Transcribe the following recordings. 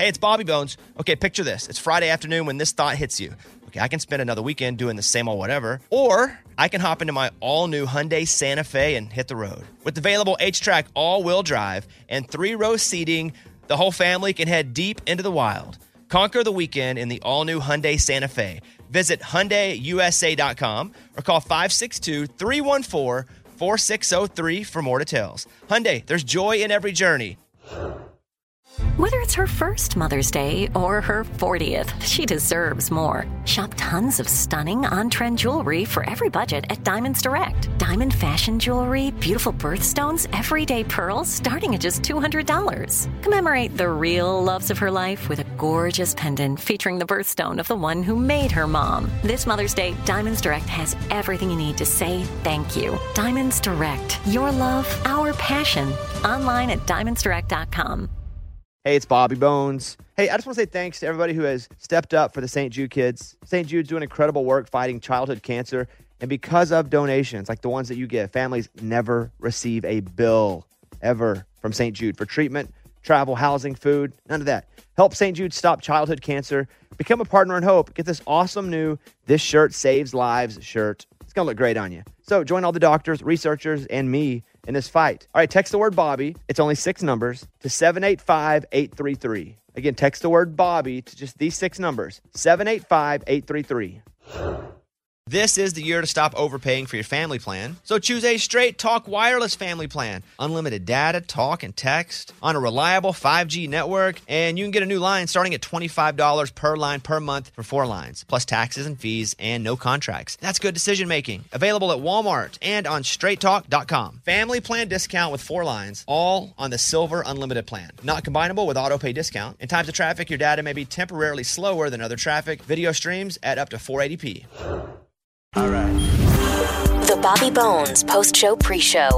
Hey, it's Bobby Bones. Okay, picture this. It's Friday afternoon when this thought hits you. Okay, I can spend another weekend doing the same old whatever, or I can hop into my all-new Hyundai Santa Fe and hit the road. With available H-Track all-wheel drive and 3-row seating, the whole family can head deep into the wild. Conquer the weekend in the all-new Hyundai Santa Fe. Visit HyundaiUSA.com or call 562-314-4603 for more details. Hyundai, there's joy in every journey. Whether it's her first Mother's Day or her 40th, she deserves more. Shop tons of stunning on-trend jewelry for every budget at Diamonds Direct. Diamond fashion jewelry, beautiful birthstones, everyday pearls starting at just $200. Commemorate the real loves of her life with a gorgeous pendant featuring the birthstone of the one who made her mom. This Mother's Day, Diamonds Direct has everything you need to say thank you. Diamonds Direct. Your love, our passion. Online at diamondsdirect.com. Hey, it's Bobby Bones. Hey, I just want to say thanks to everybody who has stepped up for the St. Jude kids. St. Jude's doing incredible work fighting childhood cancer. And because of donations like the ones that you give, families never receive a bill ever from St. Jude for treatment, travel, housing, food, none of that. Help St. Jude stop childhood cancer. Become a partner in hope. Get this awesome new This Shirt Saves Lives shirt. It's going to look great on you. So join all the doctors, researchers, and me in this fight. All right, text the word Bobby. It's only 6 numbers to 785-833. Again, text the word Bobby to just these 6 numbers, 785-833. This is the year to stop overpaying for your family plan. So choose a Straight Talk Wireless family plan. Unlimited data, talk, and text on a reliable 5G network. And you can get a new line starting at $25 per line per month for 4 lines, plus taxes and fees and no contracts. That's good decision making. Available at Walmart and on straighttalk.com. Family plan discount with 4 lines, all on the Silver Unlimited plan. Not combinable with auto pay discount. In times of traffic, your data may be temporarily slower than other traffic. Video streams at up to 480p. All right. The Bobby Bones post-show pre-show.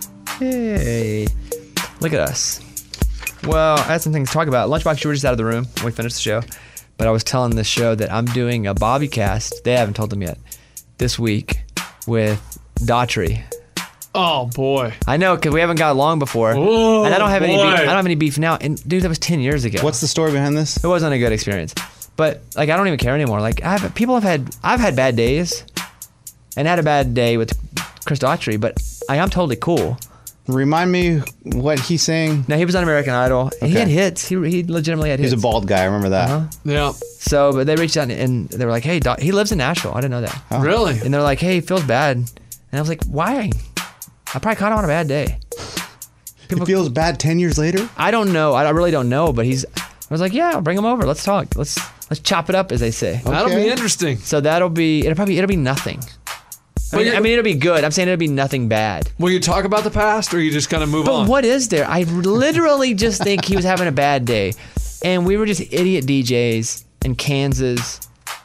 Hey, look at us. Well, I had some things to talk about. Lunchbox, you were just out of the room when we finished the show. But I was telling this show that I'm doing a Bobby cast. They haven't told them yet. This week with Daughtry. Oh boy. I know, because we haven't got along before. Oh, and I don't have any beef. I boy. don't have any beef now. And dude, that was 10 years ago. What's the story behind this? It wasn't a good experience. But like, I don't even care anymore. Like, I've had bad days. And had a bad day with Chris Daughtry, but I'm totally cool. Remind me what he's saying. No, he was on American Idol, and he had hits. He legitimately had hits. He's a bald guy. I remember that. Uh-huh. Yeah. So, but they reached out and they were like, "Hey, he lives in Nashville. I didn't know that." Oh. Really? And they're like, "Hey, he feels bad," and I was like, "Why?" I probably caught him on a bad day. He feels bad 10 years later. I don't know. I really don't know. But I was like, "Yeah, bring him over. Let's talk. Let's chop it up," as they say. Okay. That'll be interesting. So it'll be nothing. I mean, it'll be good. I'm saying it'll be nothing bad. Will you talk about the past, or are you just going to move on? But what is there? I literally just think he was having a bad day. And we were just idiot DJs in Kansas.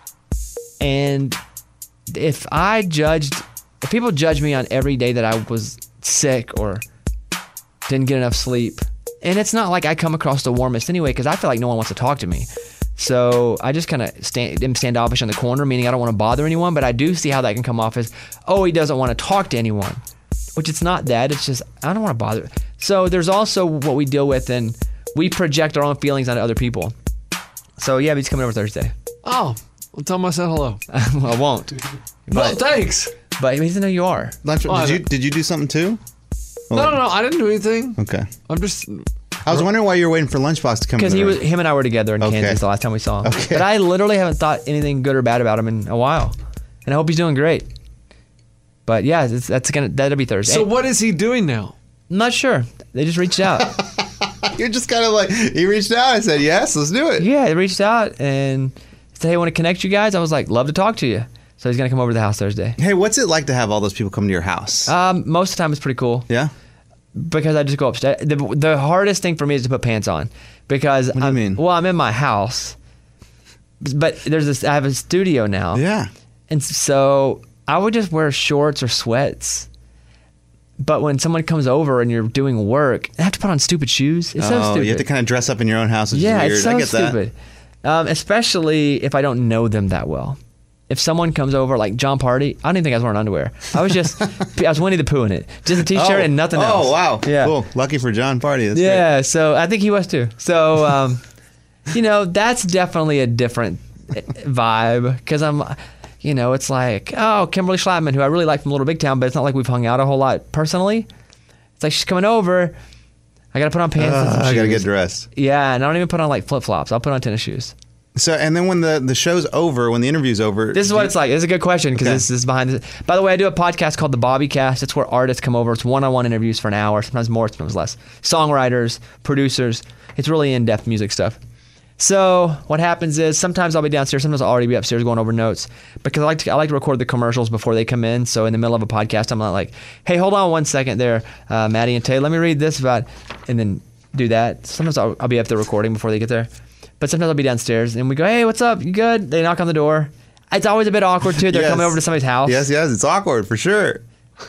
And if people judge me on every day that I was sick or didn't get enough sleep, and it's not like I come across the warmest anyway, because I feel like no one wants to talk to me. So I just kind of am standoffish in the corner, meaning I don't want to bother anyone, but I do see how that can come off as, oh, he doesn't want to talk to anyone, which it's not that. It's just, I don't want to bother. So there's also what we deal with, and we project our own feelings onto other people. So yeah, he's coming over Thursday. Oh, well, tell him I said hello. I won't. Well, thanks. But he doesn't know you are. Did you do something too? No, I didn't do anything. Okay. I'm just... I was wondering why you were waiting for Lunchbox to come. Because him and I were together in Kansas the last time we saw him. Okay. But I literally haven't thought anything good or bad about him in a while, and I hope he's doing great. But yeah, that'll be Thursday. So what is he doing now? I'm not sure. They just reached out. You're just kind of like, he reached out. I said, yes, let's do it. Yeah, they reached out and said, hey, I want to connect you guys. I was like, love to talk to you. So he's gonna come over to the house Thursday. Hey, what's it like to have all those people come to your house? Most of the time it's pretty cool. Yeah. Because I just go upstairs. The hardest thing for me is to put pants on, because what do you mean? Well, I'm in my house, but I have a studio now. Yeah. And so I would just wear shorts or sweats. But when someone comes over and you're doing work, I have to put on stupid shoes. It's so stupid. You have to kind of dress up in your own house, which is weird. It's so I get stupid. Especially if I don't know them that well. If someone comes over, like John Party, I don't even think I was wearing underwear. I was Winnie the Pooh in it. Just a t-shirt and nothing else. Oh, wow. Yeah. Cool. Lucky for John Party. That's yeah, great. so I think he was too. So that's definitely a different vibe because it's like, oh, Kimberly Schlattman, who I really like from Little Big Town, but it's not like we've hung out a whole lot personally. It's like she's coming over. I got to put on pants and some shoes. I got to get dressed. Yeah, and I don't even put on like flip-flops. I'll put on tennis shoes. So, and then when the show's over, when the interview's over. This is what it's like. This is a good question because this is behind this. By the way, I do a podcast called The Bobby Cast. It's where artists come over. It's one-on-one interviews for an hour, sometimes more, sometimes less. Songwriters, producers. It's really in-depth music stuff. So what happens is sometimes I'll be downstairs, sometimes I'll already be upstairs going over notes because I like to record the commercials before they come in. So in the middle of a podcast, I'm not like, hey, hold on 1 second there, Maddie and Tay, let me read this about, and then do that. Sometimes I'll be up there recording before they get there. But sometimes I'll be downstairs and we go, hey, what's up? You good? They knock on the door. It's always a bit awkward too. They're coming over to somebody's house. Yes, it's awkward for sure.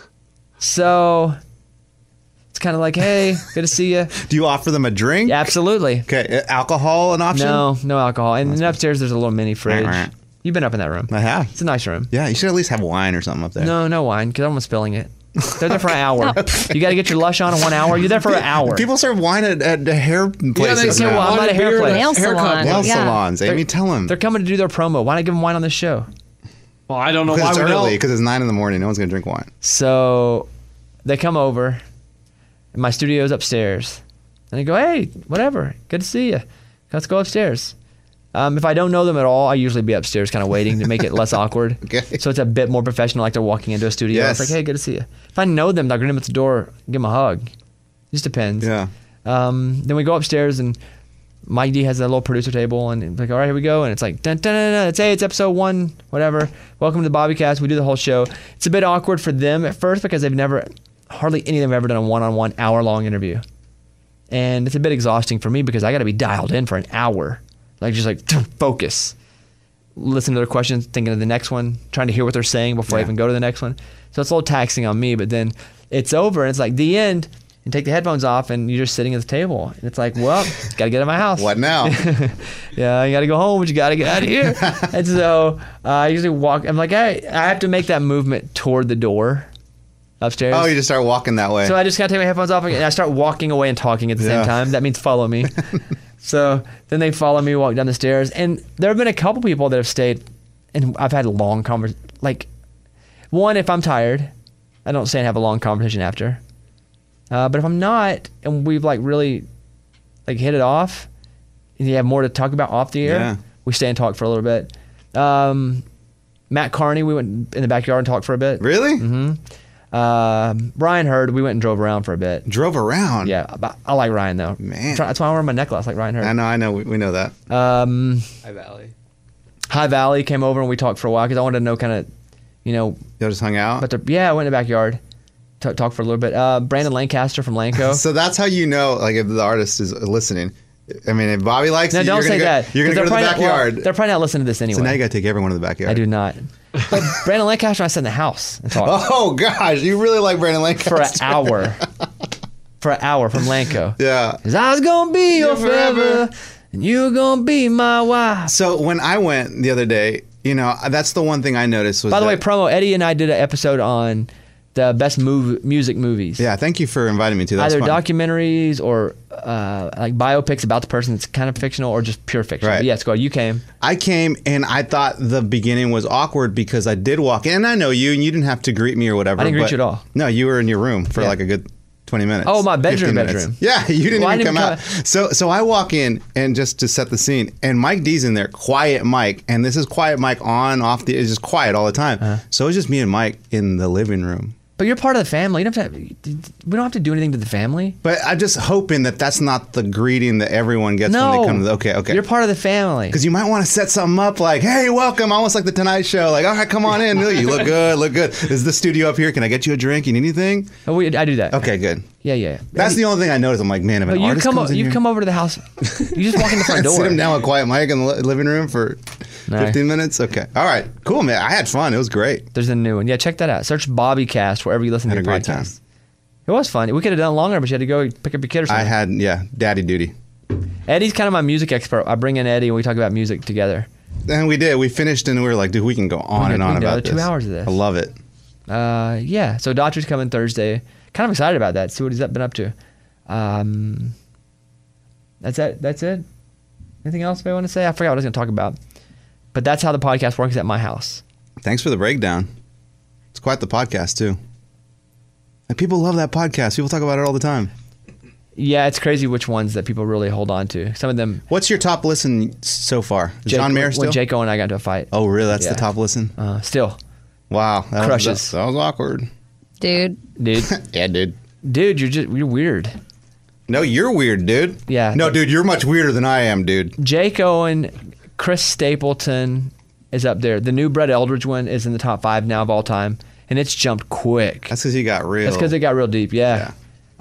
So it's kind of like, hey, good to see you. Do you offer them a drink? Yeah, absolutely. Okay, alcohol an option? No alcohol. And then upstairs there's a little mini fridge. You've been up in that room. I have. It's a nice room. Yeah, you should at least have wine or something up there. No wine because I'm spilling it. They're there for an hour. You got to get your Lush on in 1 hour. You're there for an hour. People serve wine at hair places. Yeah, they say, well, I'm not a hair place. Nail salon. Nail Yeah. salons. Amy, tell them. They're coming to do their promo. Why not give them wine on this show? Well, I don't know why Because it's we early, don't. because it's 9 in the morning. No one's going to drink wine. So they come over. And my studio's upstairs. And they go, hey, whatever. Good to see you. Let's go upstairs. If I don't know them at all, I usually be upstairs kind of waiting to make it less awkward. Okay. So it's a bit more professional, like they're walking into a studio. Yes. It's like, hey, good to see you. If I know them, I'll greet them at the door, give them a hug. Just depends. Yeah. Then we go upstairs and Mike D has a little producer table and it's like, all right, here we go. And it's like, dun, dun, dun, dun. It's episode 1, whatever. Welcome to the Bobby Cast. We do the whole show. It's a bit awkward for them at first because hardly any of them have ever done a one-on-one hour-long interview. And it's a bit exhausting for me because I got to be dialed in for an hour. Just focus. Listen to their questions, thinking of the next one, trying to hear what they're saying before I even go to the next one. So it's a little taxing on me, but then it's over and it's like the end and take the headphones off and you're just sitting at the table. And it's like, well, got to get out of my house. What now? Yeah, you got to go home, but you got to get out of here. And so I usually walk. I'm like, hey, I have to make that movement toward the door upstairs. Oh, you just start walking that way. So I just got to take my headphones off and I start walking away and talking at the same time. That means follow me. So then they follow me, walk down the stairs. And there have been a couple people that have stayed and I've had a long conversation. Like, one, if I'm tired, I don't stay and have a long conversation after. But if I'm not, and we've really hit it off, and you have more to talk about off the air, we stay and talk for a little bit. Matt Carney, we went in the backyard and talked for a bit. Really? Mm-hmm. Ryan Hurd, we went and drove around for a bit. Drove around? Yeah, but I like Ryan though. Man. That's why I wear my necklace like Ryan Hurd. I know. We know that. High Valley came over and we talked for a while because I wanted to know kind of, Y'all just hung out? but I went in the backyard, talked for a little bit. Brandon Lancaster from Lanco. So that's how you know, if the artist is listening. I mean, if Bobby likes No, you, don't you're say gonna that. go, you're going to go to the backyard. They're probably not listening to this anyway. So now you got to take everyone to the backyard. I do not. But Brandon Lancaster and I sat in the house and talked Oh, gosh. You really like Brandon Lancaster. for an hour. For an hour from Lanco. Yeah. Because I was going to be your forever, and you were going to be my wife. So when I went the other day, that's the one thing I noticed was By the way, that- promo, Eddie and I did an episode on the best music movies. Yeah, thank you for inviting me to that. Either documentaries or biopics about the person that's kind of fictional or just pure fiction. Right. But yes, go. You came. I came and I thought the beginning was awkward because I did walk in and I know you and you didn't have to greet me or whatever. I didn't greet but- you at all. No, you were in your room for Yeah. a good 20 minutes. Oh, my 15 minutes. bedroom. Yeah, you didn't Well, I even didn't come out. So I walk in and just to set the scene and Mike D's in there, quiet Mike. And this is quiet Mike on, off it's just quiet all the time. So it was just me and Mike in the living room. But you're part of the family. You don't have to, we don't have to do anything to the family. But I'm just hoping that that's not the greeting that everyone gets when they come to the... Okay. You're part of the family. Because you might want to set something up like, hey, welcome, almost like the Tonight Show. Like, all right, come on in. You look good. Is the studio up here? Can I get you a drink? You need anything? I do that. Okay, good. Yeah. That's the only thing I noticed. I'm like, man, if an But artist comes in you've here... come over to the house. You just walk in the front door. Sit him down with Quiet Mike in the living room for No. 15 minutes? Okay. All right. Cool, man. I had fun. It was great. There's a new one. Yeah, check that out. Search Bobby Cast wherever you listen Had to a your great podcast. time. It was fun. We could have done longer, but you had to go pick up your kid or something. I had, daddy duty. Eddie's kind of my music expert. I bring in Eddie and we talk about music together. And we did. We finished and we were like, dude, we can go on and on we can do about another this. 2 hours of this. I love it. Yeah. So Daughtry's coming Thursday. Kind of excited about that. See what he's been up to. That's it. Anything else I want to say? I forgot what I was going to talk about. But that's how the podcast works at my house. Thanks for the breakdown. It's quite the podcast, too. And people love that podcast. People talk about it all the time. Yeah, it's crazy which ones that people really hold on to. Some of them... What's your top listen so far? Is John Mayer still? When Jaco and I got into a fight. Oh, really? That's Yeah. the top listen? Still. Wow. Crushes. That was awkward. Dude. Yeah, dude. Dude, you're weird. No, you're weird, dude. Yeah. No, dude, you're much weirder than I am, dude. Jake Owen, Chris Stapleton is up there. The new Brett Eldridge one is in the top 5 now of all time, and it's jumped quick. That's because you got real. That's because it got real deep, yeah.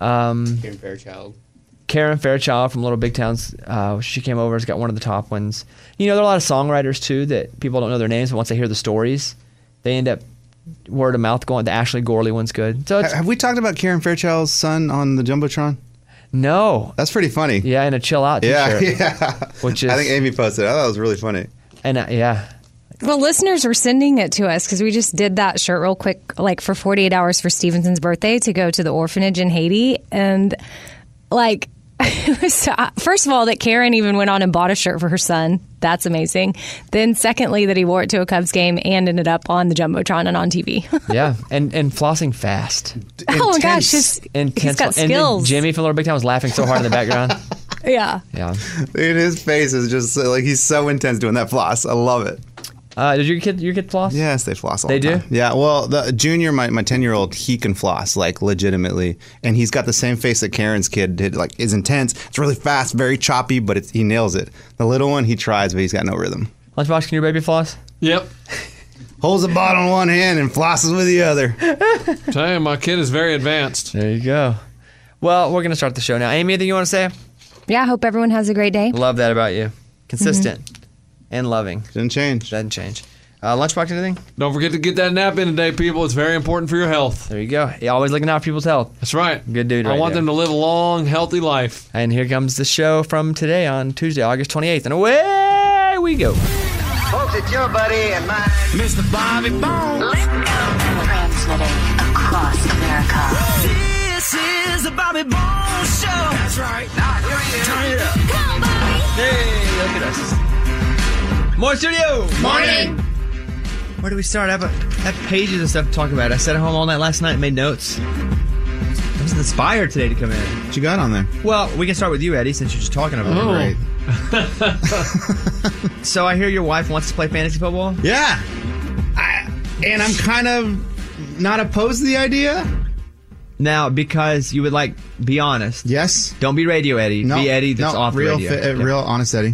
Karen Fairchild. Karen Fairchild from Little Big Towns, she came over, has got one of the top ones. You know, there are a lot of songwriters, too, that people don't know their names, but once they hear the stories, they end up word of mouth going. The Ashley Gorley one's good. So Have we talked about Karen Fairchild's son on the Jumbotron? No. That's pretty funny. Yeah, in a chill out Yeah, t-shirt. yeah. Which is, I think Amy posted it. I thought it was really funny. And yeah. Well, listeners were sending it to us because we just did that shirt real quick, like for 48 hours for Stevenson's birthday to go to the orphanage in Haiti. And like, it was, first of all, that Karen even went on and bought a shirt for her son. That's amazing. Then secondly, that he wore it to a Cubs game and ended up on the Jumbotron and on TV. Yeah, and flossing fast. Oh my gosh, he's got And skills. Jimmy from Little Big Town was laughing so hard in the background. Yeah. Yeah. Dude, his face is just like he's so intense doing that floss. I love it. Did your kid floss? Yes, they floss all They the time. do? Yeah, well, the junior, my 10-year-old, he can floss, like, legitimately. And he's got the same face that Karen's kid did, like, is intense. It's really fast, very choppy, but he nails it. The little one, he tries, but he's got no rhythm. Lunchbox, can your baby floss? Yep. Holds the bottle in one hand and flosses with the other. Tell you, my kid is very advanced. There you go. Well, we're going to start the show now. Amy, anything you want to say? Yeah, I hope everyone has a great day. Love that about you. Consistent and loving. Didn't change. Doesn't change. Lunchbox, anything? Don't forget to get that nap in today, people. It's very important for your health. There you go. You're always looking out for people's health. That's right. Good dude right I want there. them to live a long, healthy life. And here comes the show from today on Tuesday, August 28th. And away we go. Folks, it's your buddy and mine, Mr. Bobby Bones. Transmitting across America. This is the Bobby Bones Show. That's right. Now, here he is. Turn it up. Come on, Bobby. Hey, look at us. More studio. Morning. Where do we start? I have pages of stuff to talk about. I sat at home all night last night and made notes. I was inspired today to come in. What you got on there? Well, we can start with you, Eddie, since you're just talking about it. Great. So I hear your wife wants to play fantasy football? Yeah. And I'm kind of not opposed to the idea. Now, because you would be honest. Yes. Don't be Radio Eddie. No, be Eddie that's no, off real, radio. Okay. real honest Eddie.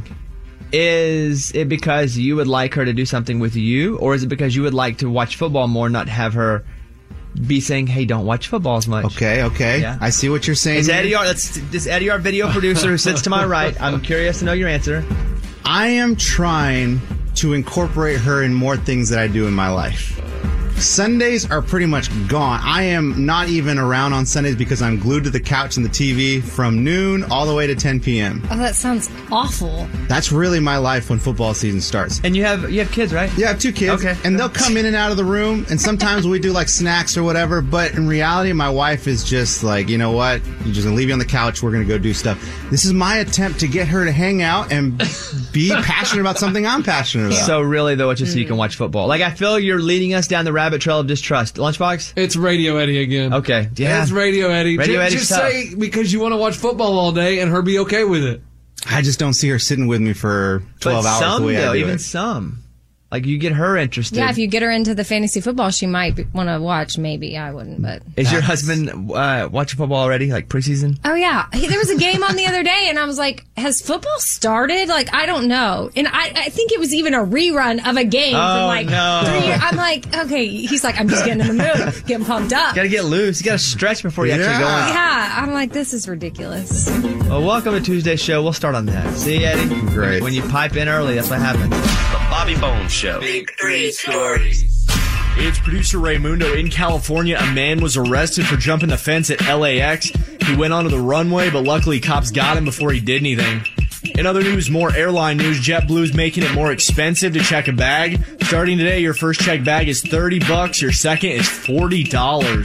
Is it because you would like her to do something with you, or is it because you would like to watch football more, not have her be saying, "Hey, don't watch football as much"? Okay. Yeah. I see what you're saying. Is here. Eddie this Eddie, our video producer who sits to my right? I'm curious to know your answer. I am trying to incorporate her in more things that I do in my life. Sundays are pretty much gone. I am not even around on Sundays because I'm glued to the couch and the TV from noon all the way to 10 p.m. Oh, that sounds awful. That's really my life when football season starts. And you have kids, right? Yeah, I have 2 kids. Okay. And they'll come in and out of the room, and sometimes we do like snacks or whatever, but in reality, my wife is just like, you know what? You're just gonna leave you on the couch, we're gonna go do stuff. This is my attempt to get her to hang out and be passionate about something I'm passionate about. So really, though, it's just so you can watch football. I feel you're leading us down the rabbit trail of distrust. Lunchbox? It's Radio Eddie again. Okay. Yeah. It's Radio Eddie. Radio Eddie's just tough. say because you want to watch football all day and her be okay with it. I just don't see her sitting with me for 12 But hours some, the way though, I do even it. some. You get her interested. Yeah, if you get her into the fantasy football, she might want to watch. Maybe I wouldn't, but Is your husband watching football already, preseason? oh yeah, there was a game on the other day, and I was like, "Has football started?" I don't know, and I think it was even a rerun of a game from no. 3 years. I'm like, okay, he's like, I'm just getting in the mood, getting pumped up. Got to get loose. You got to stretch before you actually go in. Yeah, I'm like, this is ridiculous. Well, welcome to Tuesday's show. We'll start on that. See, Eddie? Great. When you pipe in early, that's what happens. The Bobby Bones Show. Big 3 stories. It's producer Raymundo. In California, a man was arrested for jumping the fence at LAX. He went onto the runway, but luckily cops got him before he did anything. In other news, more airline news. JetBlue's making it more expensive to check a bag. Starting today, your first check bag is $30. Your second is $40.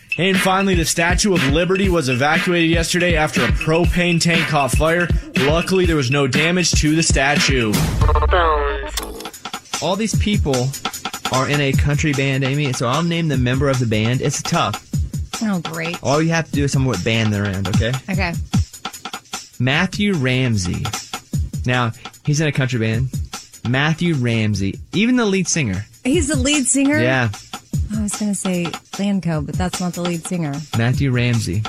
And finally, the Statue of Liberty was evacuated yesterday after a propane tank caught fire. Luckily, there was no damage to the statue. All these people are in a country band, Amy, so I'll name the member of the band. It's tough. Oh, great. All you have to do is tell me what band they're in, okay? Okay. Matthew Ramsey. Now, he's in a country band. Matthew Ramsey. Even the lead singer. He's the lead singer? Yeah. I was going to say Lanco, but that's not the lead singer. Matthew Ramsey.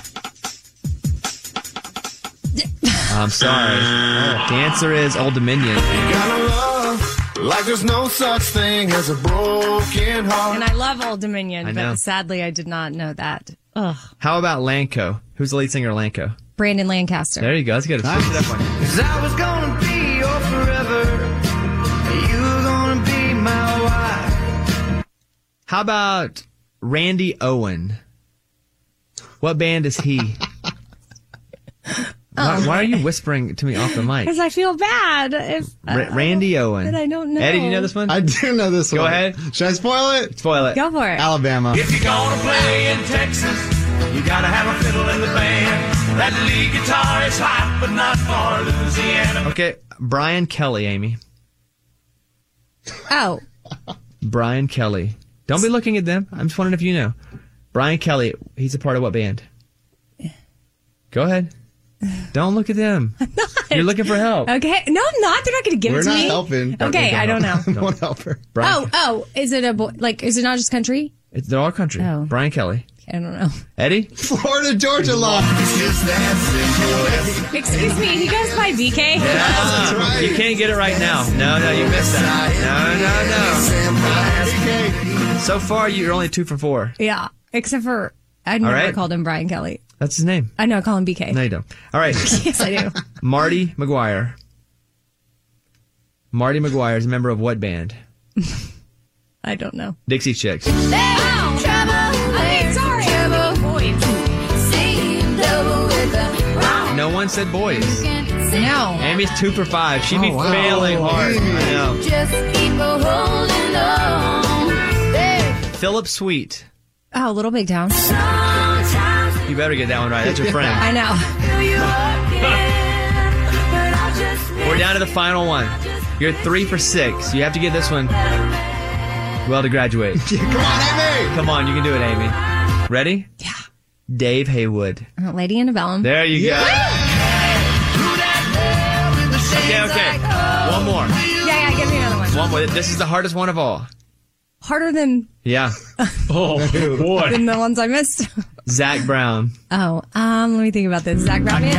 I'm sorry. The answer is Old Dominion. Gotta love like there's no such thing as a broken heart. And I love Old Dominion, I know. but sadly I did not know that. Ugh. How about Lanco? Who's the lead singer of Lanco? Brandon Lancaster. There you go. Let's get it. Switch it up on you. 'Cause I was gonna be your forever. You were gonna be my wife. How about Randy Owen? What band is he? Why are you whispering to me off the mic? Because I feel bad if Randy Owen. But I don't know. Eddie, do you know this one? I do know this one. Go ahead. Should I spoil it? Spoil it. Go for it. Alabama. If you're gonna play in Texas, you gotta have a fiddle in the band. That lead guitar is hot, but not for Louisiana. Okay, Brian Kelly, Amy. Oh. Brian Kelly. Don't be looking at them. I'm just wondering if you know. Brian Kelly, he's a part of what band? Go ahead. Don't look at them. You're looking for help. Okay. No, I'm not. They're not going to give it to me. We're not helping. Okay, I don't know. Won't help her. Brian, Oh, is it is it not just country? they're all country. Oh. Brian Kelly. I don't know. Eddie? Florida Georgia line. Excuse me, he goes by BK? That's right. You can't get it right now. No, you missed that. No. So far, you're only 2 for 4. Yeah, except for I never right. called him Brian Kelly. That's his name. I know, I call him BK. No, you don't. All right. Yes, I do. Marty McGuire. Marty McGuire is a member of what band? I don't know. Dixie Chicks. Oh, trouble. Okay, sorry. No one said boys. No. Amy's 2 for 5. She'd be failing hard. I know. Just keep holding on. Philip Sweet. Oh, Little Big Town. You better get that one right. That's your friend. I know. We're down to the final one. You're 3 for 6. You have to get this one well to graduate. Come on, Amy. Come on, you can do it, Amy. Ready? Yeah. Dave Haywood. Lady Antebellum. There you go. Okay. One more. Yeah, give me another one. One more. This is the hardest one of all. Harder than Yeah. Oh, boy. than the ones I missed. Zach Brown. Oh, let me think about this. Zach Brown.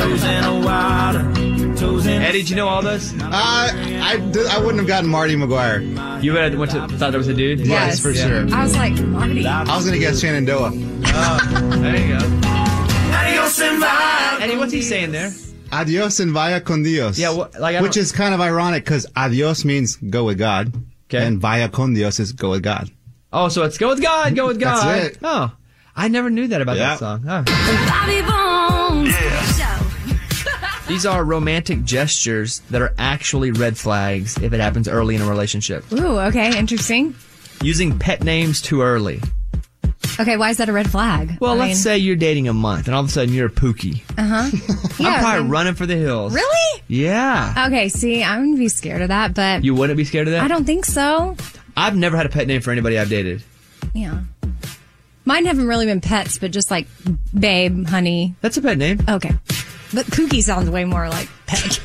Eddie, did you know all this? I wouldn't have gotten Marty McGuire. You would have thought there was a dude? Yes, for sure. I was like, Marty. I was going to guess Shenandoah. There you go. Adios and bye. Eddie, what's he saying there? Adios and vaya con Dios. Yeah, which is kind of ironic because adios means go with God. Okay. And vaya con Dios is go with God. Oh, so it's go with God, go with God. That's it. Oh, I never knew that about Yeah. that song. Oh. Bobby Bones. These are romantic gestures that are actually red flags if it happens early in a relationship. Ooh, okay, interesting. Using pet names too early. Okay, why is that a red flag? Well, let's say you're dating a month and all of a sudden you're a Pookie. Yeah, I'm probably running for the hills. Really? Yeah. Okay, see, I wouldn't be scared of that, but You wouldn't be scared of that? I don't think so. I've never had a pet name for anybody I've dated. Yeah. Mine haven't really been pets, but just like babe, honey. That's a pet name. Okay. But Pookie sounds way more like pet.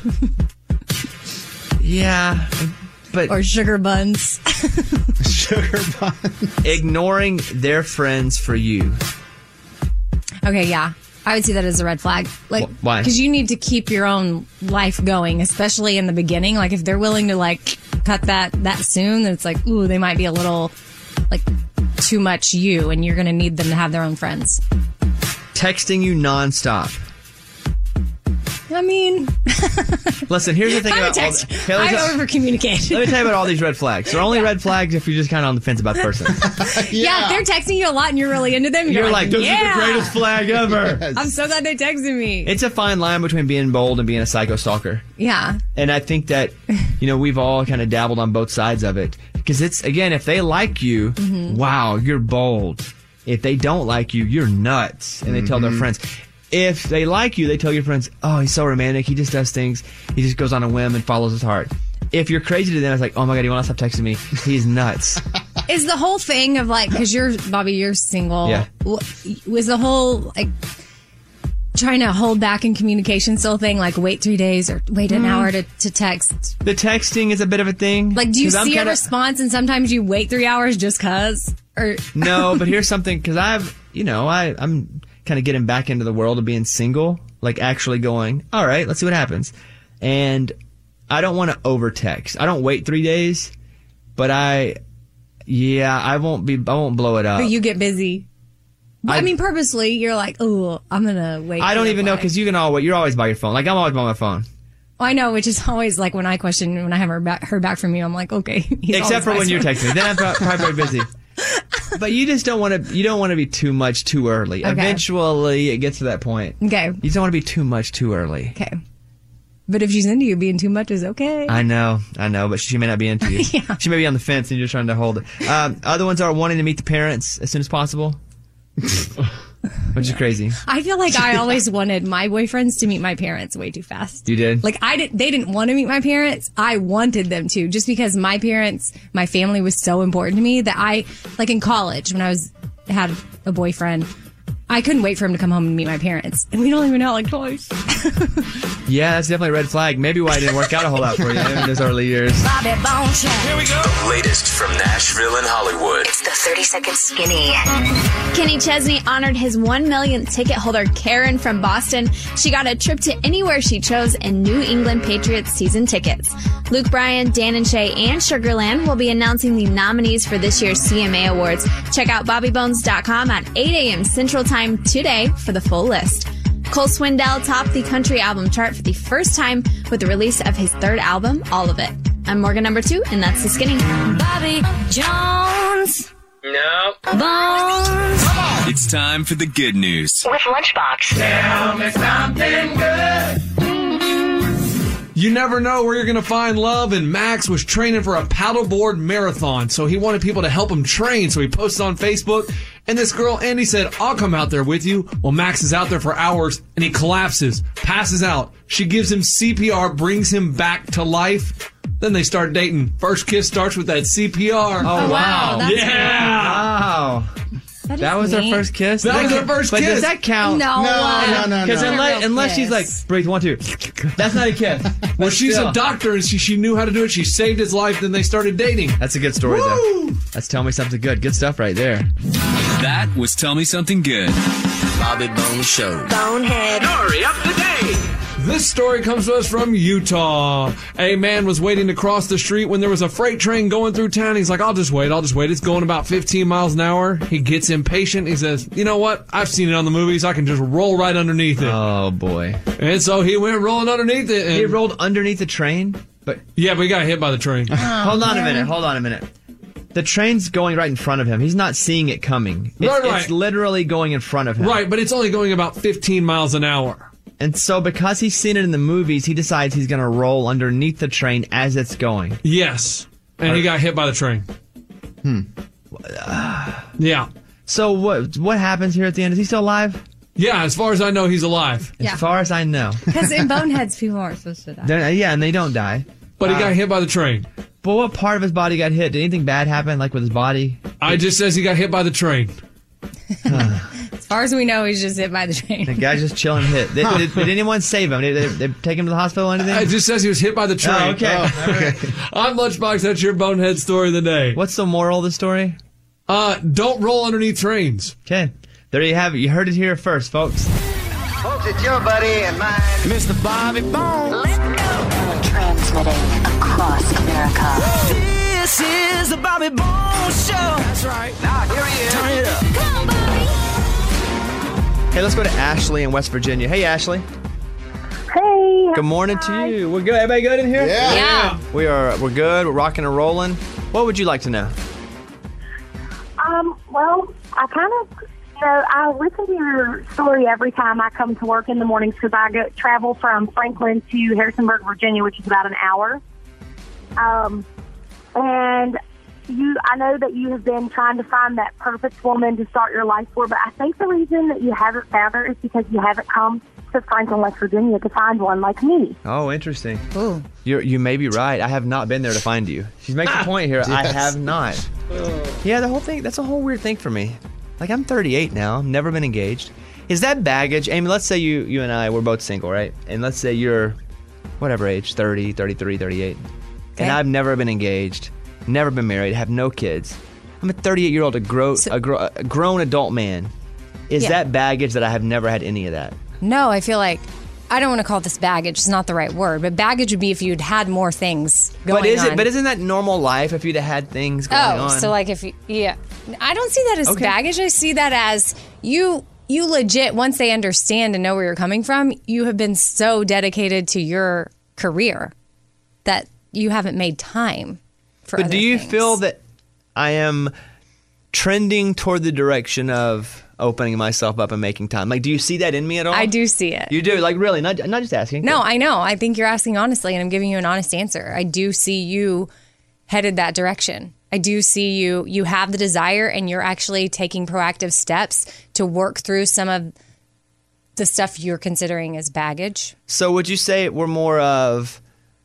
Yeah. But or sugar buns. Sugar buns. Ignoring their friends for you. Okay, yeah. I would see that as a red flag. Like, why? Because you need to keep your own life going, especially in the beginning. Like, if they're willing to like cut that soon, then it's like, ooh, they might be a little like too much you, and you're going to need them to have their own friends. Texting you nonstop. I mean, Listen, here's the thing I'm a about all text. the, I over-communicate. Let me tell you about all these red flags. They're only red flags if you're just kind of on the fence about the person. Yeah, if they're texting you a lot and you're really into them, You're like, this yeah. is the greatest flag ever. Yes. I'm so glad they texted me. It's a fine line between being bold and being a psycho stalker. Yeah. And I think that, we've all kind of dabbled on both sides of it. Because it's, again, if they like you, wow, you're bold. If they don't like you, you're nuts. And they tell their friends. If they like you, they tell your friends, oh, he's so romantic. He just does things. He just goes on a whim and follows his heart. If you're crazy to them, it's like, oh my God, you want to stop texting me? He's nuts. Is the whole thing of like, because Bobby, you're single. Yeah. Was the whole like trying to hold back in communication still thing, like wait 3 days or wait an hour to text? The texting is a bit of a thing. Like, do you see a response and sometimes you wait 3 hours just cause? Or No, but here's something, because I'm kind of getting back into the world of being single, like actually going, all right, let's see what happens. And I don't want to over text. I don't wait 3 days, but I won't blow it up. But you get busy. I mean, purposely, you're like, oh, I'm going to wait. I don't even know, because you can always, you're always by your phone. Like, I'm always by my phone. Well, I know, which is always like when I haven't heard back from you, I'm like, okay. Except for when you're texting. Then I'm probably very busy. But you just don't want to be too much too early. Okay. Eventually, it gets to that point. Okay. You don't want to be too much too early. Okay. But if she's into you, being too much is okay. I know, but she may not be into you. Yeah. She may be on the fence and you're trying to hold it. Other ones are wanting to meet the parents as soon as possible. Which is crazy. I feel like I always wanted my boyfriends to meet my parents way too fast. You did? Like they didn't want to meet my parents. I wanted them to, just because my family was so important to me that like in college when I had a boyfriend, I couldn't wait for him to come home and meet my parents. And we'd only been out like twice. Yeah, that's definitely a red flag. Maybe why it didn't work out a whole lot for you in those early years. Bobby Bone Show. Here we go. The latest from Nashville and Hollywood. It's the 30-second skinny. Kenny Chesney honored his 1 millionth ticket holder, Karen from Boston. She got a trip to anywhere she chose in New England Patriots season tickets. Luke Bryan, Dan and Shay, and Sugarland will be announcing the nominees for this year's CMA Awards. Check out BobbyBones.com at 8 a.m. Central Time today for the full list. Cole Swindell topped the country album chart for the first time with the release of his third album, All of It. I'm Morgan number 2, and that's The Skinny. Bobby Jones. No. Bones. It's time for the good news. With Lunchbox. Tell me something good. You never know where you're going to find love, and Max was training for a paddleboard marathon, so he wanted people to help him train, so he posted on Facebook, and this girl, Andy, said, I'll come out there with you. Well, Max is out there for hours, and he collapses, passes out. She gives him CPR, brings him back to life. Then they start dating. First kiss starts with that CPR. Oh, wow. That's Wow. That was her first kiss? That was her first But kiss. does that count? No. Because No. unless she's like, breathe, 1, 2. That's not a kiss. Well, she's still. a doctor, and she knew how to do it. She saved his life, then they started dating. That's a good story, though. That's Tell Me Something Good. Good stuff right there. That was Tell Me Something Good. Bobby Bones Show. Bonehead. Story up to date. This story comes to us from Utah. A man was waiting to cross the street when there was a freight train going through town. He's like, I'll just wait. It's going about 15 miles an hour. He gets impatient. He says, you know what? I've seen it on the movies. I can just roll right underneath it. Oh, boy. And so he went rolling underneath it. And He rolled underneath the train? But yeah, but he got hit by the train. Hold on a minute. The train's going right in front of him. He's not seeing it coming. It's literally going in front of him. Right, but it's only going about 15 miles an hour. And so because he's seen it in the movies, he decides he's going to roll underneath the train as it's going. Yes. And he got hit by the train. Yeah. So what happens here at the end? Is he still alive? Yeah, as far as I know, he's alive. As far as I know. Because in Boneheads, people aren't supposed to die. Yeah, and they don't die. But he got hit by the train. But what part of his body got hit? Did anything bad happen, like with his body? I just says he got hit by the train. As far as we know, he's just hit by the train. The guy's just chilling hit. Did anyone save him? Did they take him to the hospital or anything? It just says he was hit by the train. Oh, okay. I'm Lunchbox. That's your bonehead story of the day. What's the moral of the story? Don't roll underneath trains. Okay. There you have it. You heard it here first, folks. Folks, it's your buddy and mine, Mr. Bobby Bones. Let's go. Transmitting across America. This is the Bobby Bones Show. That's right. Now, here he is. Turn it up. Come on, Bobby. Hey, let's go to Ashley in West Virginia. Hey, Ashley. Hey. Good morning to you. We're good. Everybody good in here? Yeah. We're good. We're rocking and rolling. What would you like to know? Well, I kind of, I listen to your story every time I come to work in the mornings because I travel from Franklin to Harrisonburg, Virginia, which is about an hour. And I know that you have been trying to find that perfect woman to start your life for, but I think the reason that you haven't found her is because you haven't come to Franklin, West Virginia to find one like me. Oh, interesting. Ooh. You may be right. I have not been there to find you. She's making a point here. I have not. Yeah, the whole thing, that's a whole weird thing for me. Like, I'm 38 now. I've never been engaged. Is that baggage? Amy, let's say you and I, we're both single, right? And let's say you're whatever age, 30, 33, 38. Okay. And I've never been engaged, never been married, have no kids. I'm a 38-year-old, a grown adult man. Is that baggage that I have never had any of that? No, I feel like, I don't want to call this baggage. It's not the right word. But baggage would be if you'd had more things going on. But isn't that normal life if you'd have had things going on? Oh, so like if you, I don't see that as baggage. I see that as you legit, once they understand and know where you're coming from, you have been so dedicated to your career that you haven't made time for But other do you things. feel that I am trending toward the direction of opening myself up and making time? Like, do you see that in me at all? I do see it. You do? Like, really? Not just asking? No, I know. I think you're asking honestly, and I'm giving you an honest answer. I do see you headed that direction. I do see you have the desire, and you're actually taking proactive steps to work through some of the stuff you're considering as baggage. So would you say we're more of,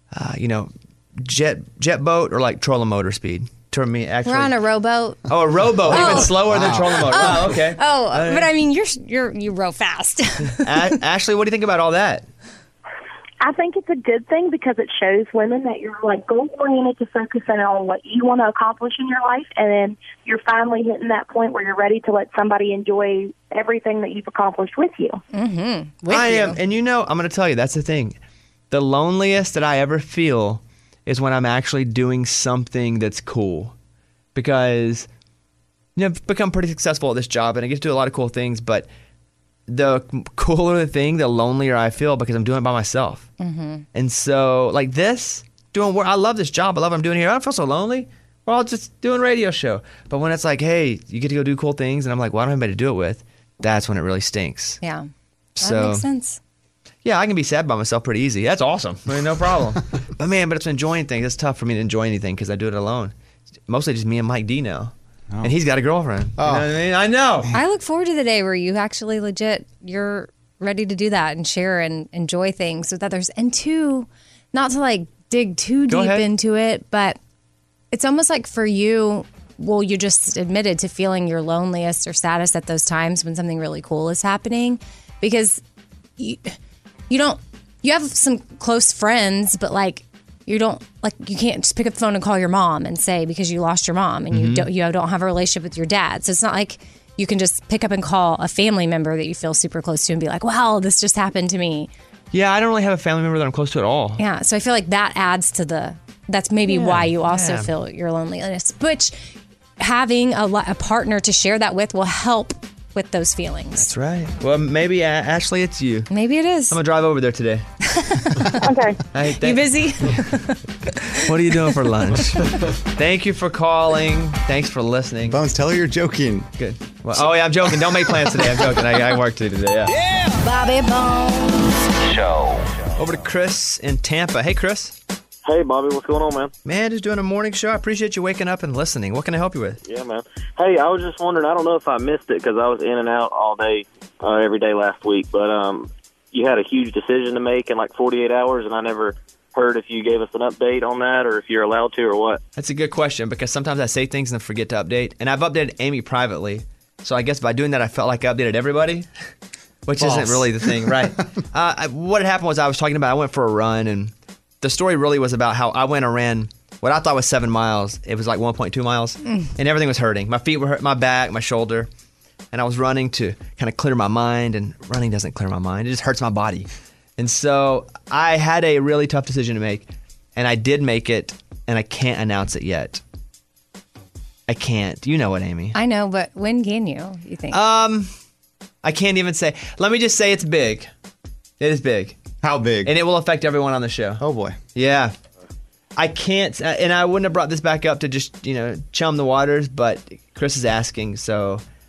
jet boat or like trolling motor speed? To me, actually, We're on a rowboat. Oh, a rowboat, even slower than trolling motor. Wow, okay. But I mean, you row fast. Ashley, what do you think about all that? I think it's a good thing because it shows women that you're like goal-oriented to focus in on what you want to accomplish in your life, and then you're finally hitting that point where you're ready to let somebody enjoy everything that you've accomplished with you. Mm-hmm. I am, and I'm going to tell you, that's the thing. The loneliest that I ever feel is when I'm actually doing something that's cool, because I've become pretty successful at this job and I get to do a lot of cool things, but the cooler the thing, the lonelier I feel because I'm doing it by myself. Mm-hmm. And so, like this, doing work, I love this job. I love what I'm doing here. I don't feel so lonely. We're all just doing a radio show. But when it's like, hey, you get to go do cool things, and I'm like, well, I don't have anybody to do it with, that's when it really stinks. Yeah. So, that makes sense. Yeah, I can be sad by myself pretty easy. That's awesome. I mean, no problem. but it's enjoying things. It's tough for me to enjoy anything because I do it alone. Mostly just me and Mike D now. Oh. And he's got a girlfriend. Oh. You know what I mean? I know. I look forward to the day where you actually legit, you're ready to do that and share and enjoy things with others. And two, not to like dig too deep into it, but it's almost like for you, well, you just admitted to feeling your loneliest or saddest at those times when something really cool is happening, because you have some close friends, but like you can't just pick up the phone and call your mom and say, because you lost your mom and you don't have a relationship with your dad. So it's not like you can just pick up and call a family member that you feel super close to and be like, wow, this just happened to me. Yeah, I don't really have a family member that I'm close to at all. Yeah, so I feel like that adds to that's maybe why you also feel your loneliness. Which having a partner to share that with will help with those feelings. That's right. Well, maybe, Ashley, it's you. Maybe it is. I'm going to drive over there today. Okay. You busy? What are you doing for lunch? Thank you for calling. Thanks for listening. Bones, tell her you're joking. Good. Well, I'm joking. Don't make plans today. I'm joking. I work today. Yeah. Bobby Bones Show. Over to Chris in Tampa. Hey, Chris. Hey, Bobby, what's going on, man? Man, just doing a morning show. I appreciate you waking up and listening. What can I help you with? Yeah, man. Hey, I was just wondering, I don't know if I missed it because I was in and out all day, every day last week, but you had a huge decision to make in like 48 hours, and I never heard if you gave us an update on that or if you're allowed to or what. That's a good question, because sometimes I say things and forget to update, and I've updated Amy privately, so I guess by doing that I felt like I updated everybody, which isn't really the thing, right? What had happened was I went for a run, and the story really was about how I went and ran what I thought was 7 miles. It was like 1.2 miles, and everything was hurting. My feet were hurt, my back, my shoulder, and I was running to kind of clear my mind, and running doesn't clear my mind. It just hurts my body. And so I had a really tough decision to make, and I did make it, and I can't announce it yet. I can't. You know it, Amy. I know, but when can you think? I can't even say. Let me just say it's big. It is big. How big? And it will affect everyone on the show. Oh, boy. Yeah. I can't, and I wouldn't have brought this back up to just, chum the waters, but Chris is asking, so,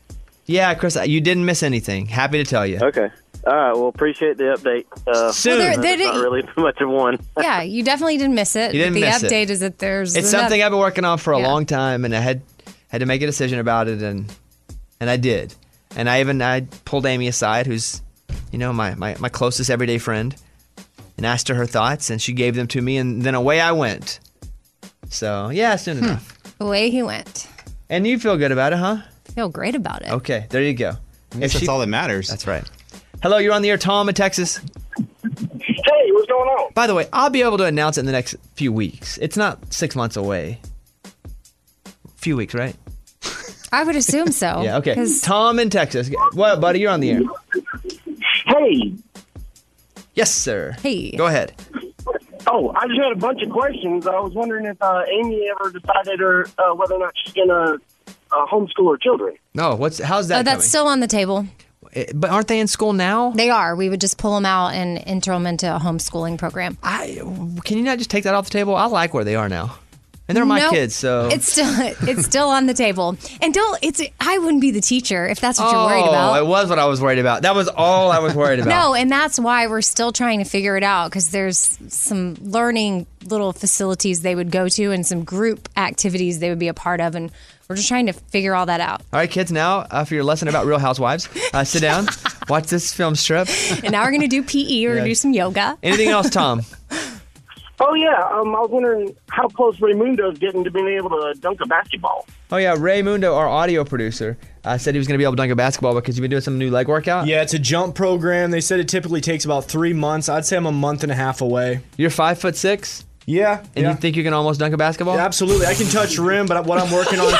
Yeah, Chris, you didn't miss anything. Happy to tell you. Okay. All right. Well, appreciate the update. Soon. Well, There's not really much of one. Yeah, you definitely didn't miss it. You didn't the miss it. update is that there's It's something I've been working on for a Yeah. long time, and I had to make a decision about it, and I did. And I pulled Amy aside, who's, my closest everyday friend, and asked her thoughts, and she gave them to me, and then away I went. So, yeah, soon enough. Away he went. And you feel good about it, huh? Feel great about it. Okay, there you go. That's all that matters. That's right. Hello, you're on the air, Tom in Texas. Hey, what's going on? By the way, I'll be able to announce it in the next few weeks. It's not 6 months away. Few weeks, right? I would assume so. Yeah, okay. 'cause- Tom in Texas. What, buddy? You're on the air. Hey. Yes, sir. Hey. Go ahead. Oh, I just had a bunch of questions. I was wondering if Amy ever decided whether or not she's going to homeschool her children. No, how's that that's coming? still on the table. But aren't they in school now? They are. We would just pull them out and enter them into a homeschooling program. Can you not just take that off the table? I like where they are now. And they're my Nope. kids, so it's still on the table. And I wouldn't be the teacher if that's what you're worried about. It was what I was worried about. That was all I was worried about. No, and that's why we're still trying to figure it out, because there's some learning little facilities they would go to and some group activities they would be a part of, and we're just trying to figure all that out. All right, kids, now for your lesson about Real Housewives, sit down, watch this film strip. And now we're going to do PE. We're going to do some yoga. Anything else, Tom? Oh, yeah. I was wondering how close Raymundo's getting to being able to dunk a basketball. Oh, yeah, Raymundo, our audio producer, said he was going to be able to dunk a basketball because you've been doing some new leg workout. Yeah, it's a jump program. They said it typically takes about 3 months. I'd say I'm a month and a half away. You're 5'6"? Yeah. And you think you can almost dunk a basketball? Yeah, absolutely. I can touch the rim, but what I'm working on...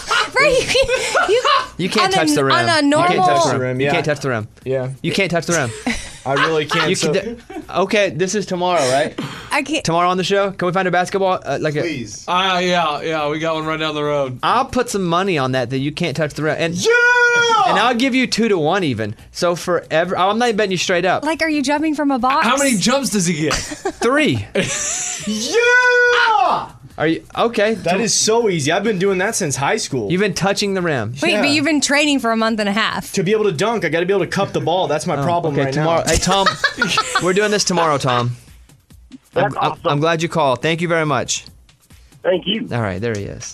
You can't touch the rim. On a normal... You can't touch the rim, You yeah. can't touch the rim. Yeah. You can't touch the rim. I really can't. Okay, this is tomorrow, right? I can't. Tomorrow on the show? Can we find a basketball? Please. Yeah, we got one right down the road. I'll put some money on that you can't touch the rim. And I'll give you 2-1 even. So forever, I'm not even betting you straight up. Like, are you jumping from a box? How many jumps does he get? 3. Yeah! Are you okay? That is so easy. I've been doing that since high school. You've been touching the rim. Wait, but you've been training for a month and a half. To be able to dunk, I got to be able to cup the ball. That's my problem okay, right tomorrow. now. Hey, Tom, we're doing this tomorrow, Tom. That's awesome. I'm glad you called. Thank you very much. Thank you. All right, there he is.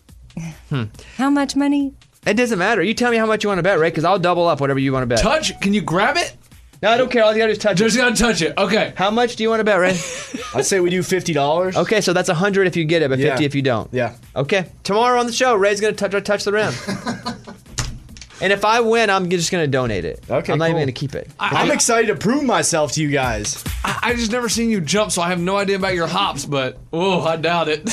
How much money? It doesn't matter. You tell me how much you want to bet, Ray, because I'll double up whatever you want to bet. Touch? Can you grab it? No, I don't care. All you got to do is touch Just it. got to touch it. Okay. How much do you want to bet, Ray? I'd say we do $50. Okay, so that's 100 if you get it, but 50 if you don't. Yeah. Okay. Tomorrow on the show, Ray's going to touch the rim. And if I win, I'm just going to donate it. Okay, I'm not even cool. going to keep it. I'm excited to prove myself to you guys. I just never seen you jump, so I have no idea about your hops, but I doubt it.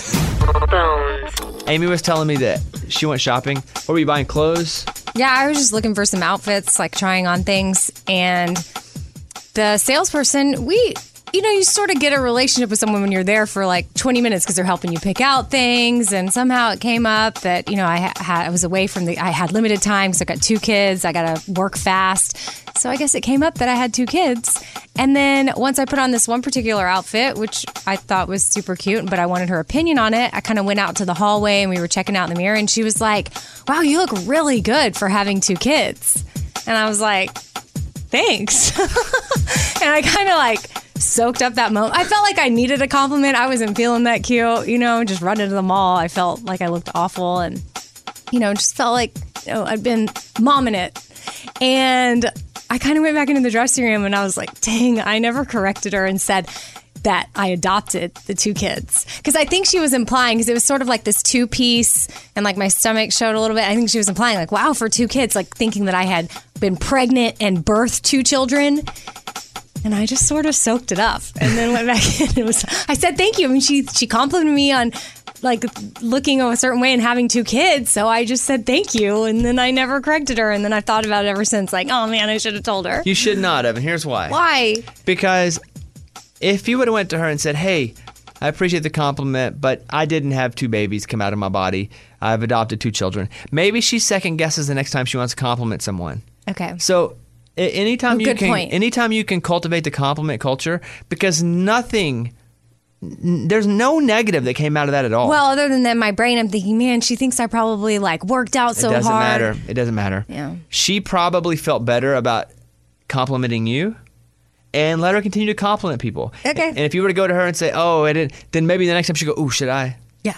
Amy was telling me that she went shopping. What were you buying, clothes? Yeah, I was just looking for some outfits, like trying on things. And the salesperson, you sort of get a relationship with someone when you're there for like 20 minutes because they're helping you pick out things. And somehow it came up that, I was away I had limited time because I got 2 kids. I got to work fast. So I guess it came up that I had 2 kids. And then once I put on this one particular outfit, which I thought was super cute, but I wanted her opinion on it, I kind of went out to the hallway and we were checking out in the mirror. And she was like, wow, you look really good for having 2 kids. And I was like, thanks. And I kind of soaked up that moment. I felt like I needed a compliment. I wasn't feeling that cute, just running to the mall. I felt like I looked awful and, just felt like I'd been momming it. And I kind of went back into the dressing room and I was like, dang, I never corrected her and said that I adopted the 2 kids. Because I think she was implying, because it was sort of like this 2-piece and like my stomach showed a little bit. I think she was implying like, wow, for 2 kids, like thinking that I had been pregnant and birthed 2 children. And I just sort of soaked it up and then went back in. I said, thank you. I mean, she complimented me on like looking a certain way and having 2 kids. So I just said, thank you. And then I never corrected her. And then I've thought about it ever since. Like, oh man, I should have told her. You should not have, and here's why. Why? Because if you would have went to her and said, hey, I appreciate the compliment, but I didn't have 2 babies come out of my body. I've adopted 2 children. Maybe she second guesses the next time she wants to compliment someone. Okay. So anytime Good point. anytime you can cultivate the compliment culture, because nothing there's no negative that came out of that at all. Well, other than that, my brain, I'm thinking, man, she thinks I probably like worked out so hard. It doesn't matter. It doesn't matter. Yeah. She probably felt better about complimenting you, and let her continue to compliment people. Okay. And if you were to go to her and say, "Oh, I didn't," then maybe the next time she go, "Ooh, should I?" Yeah.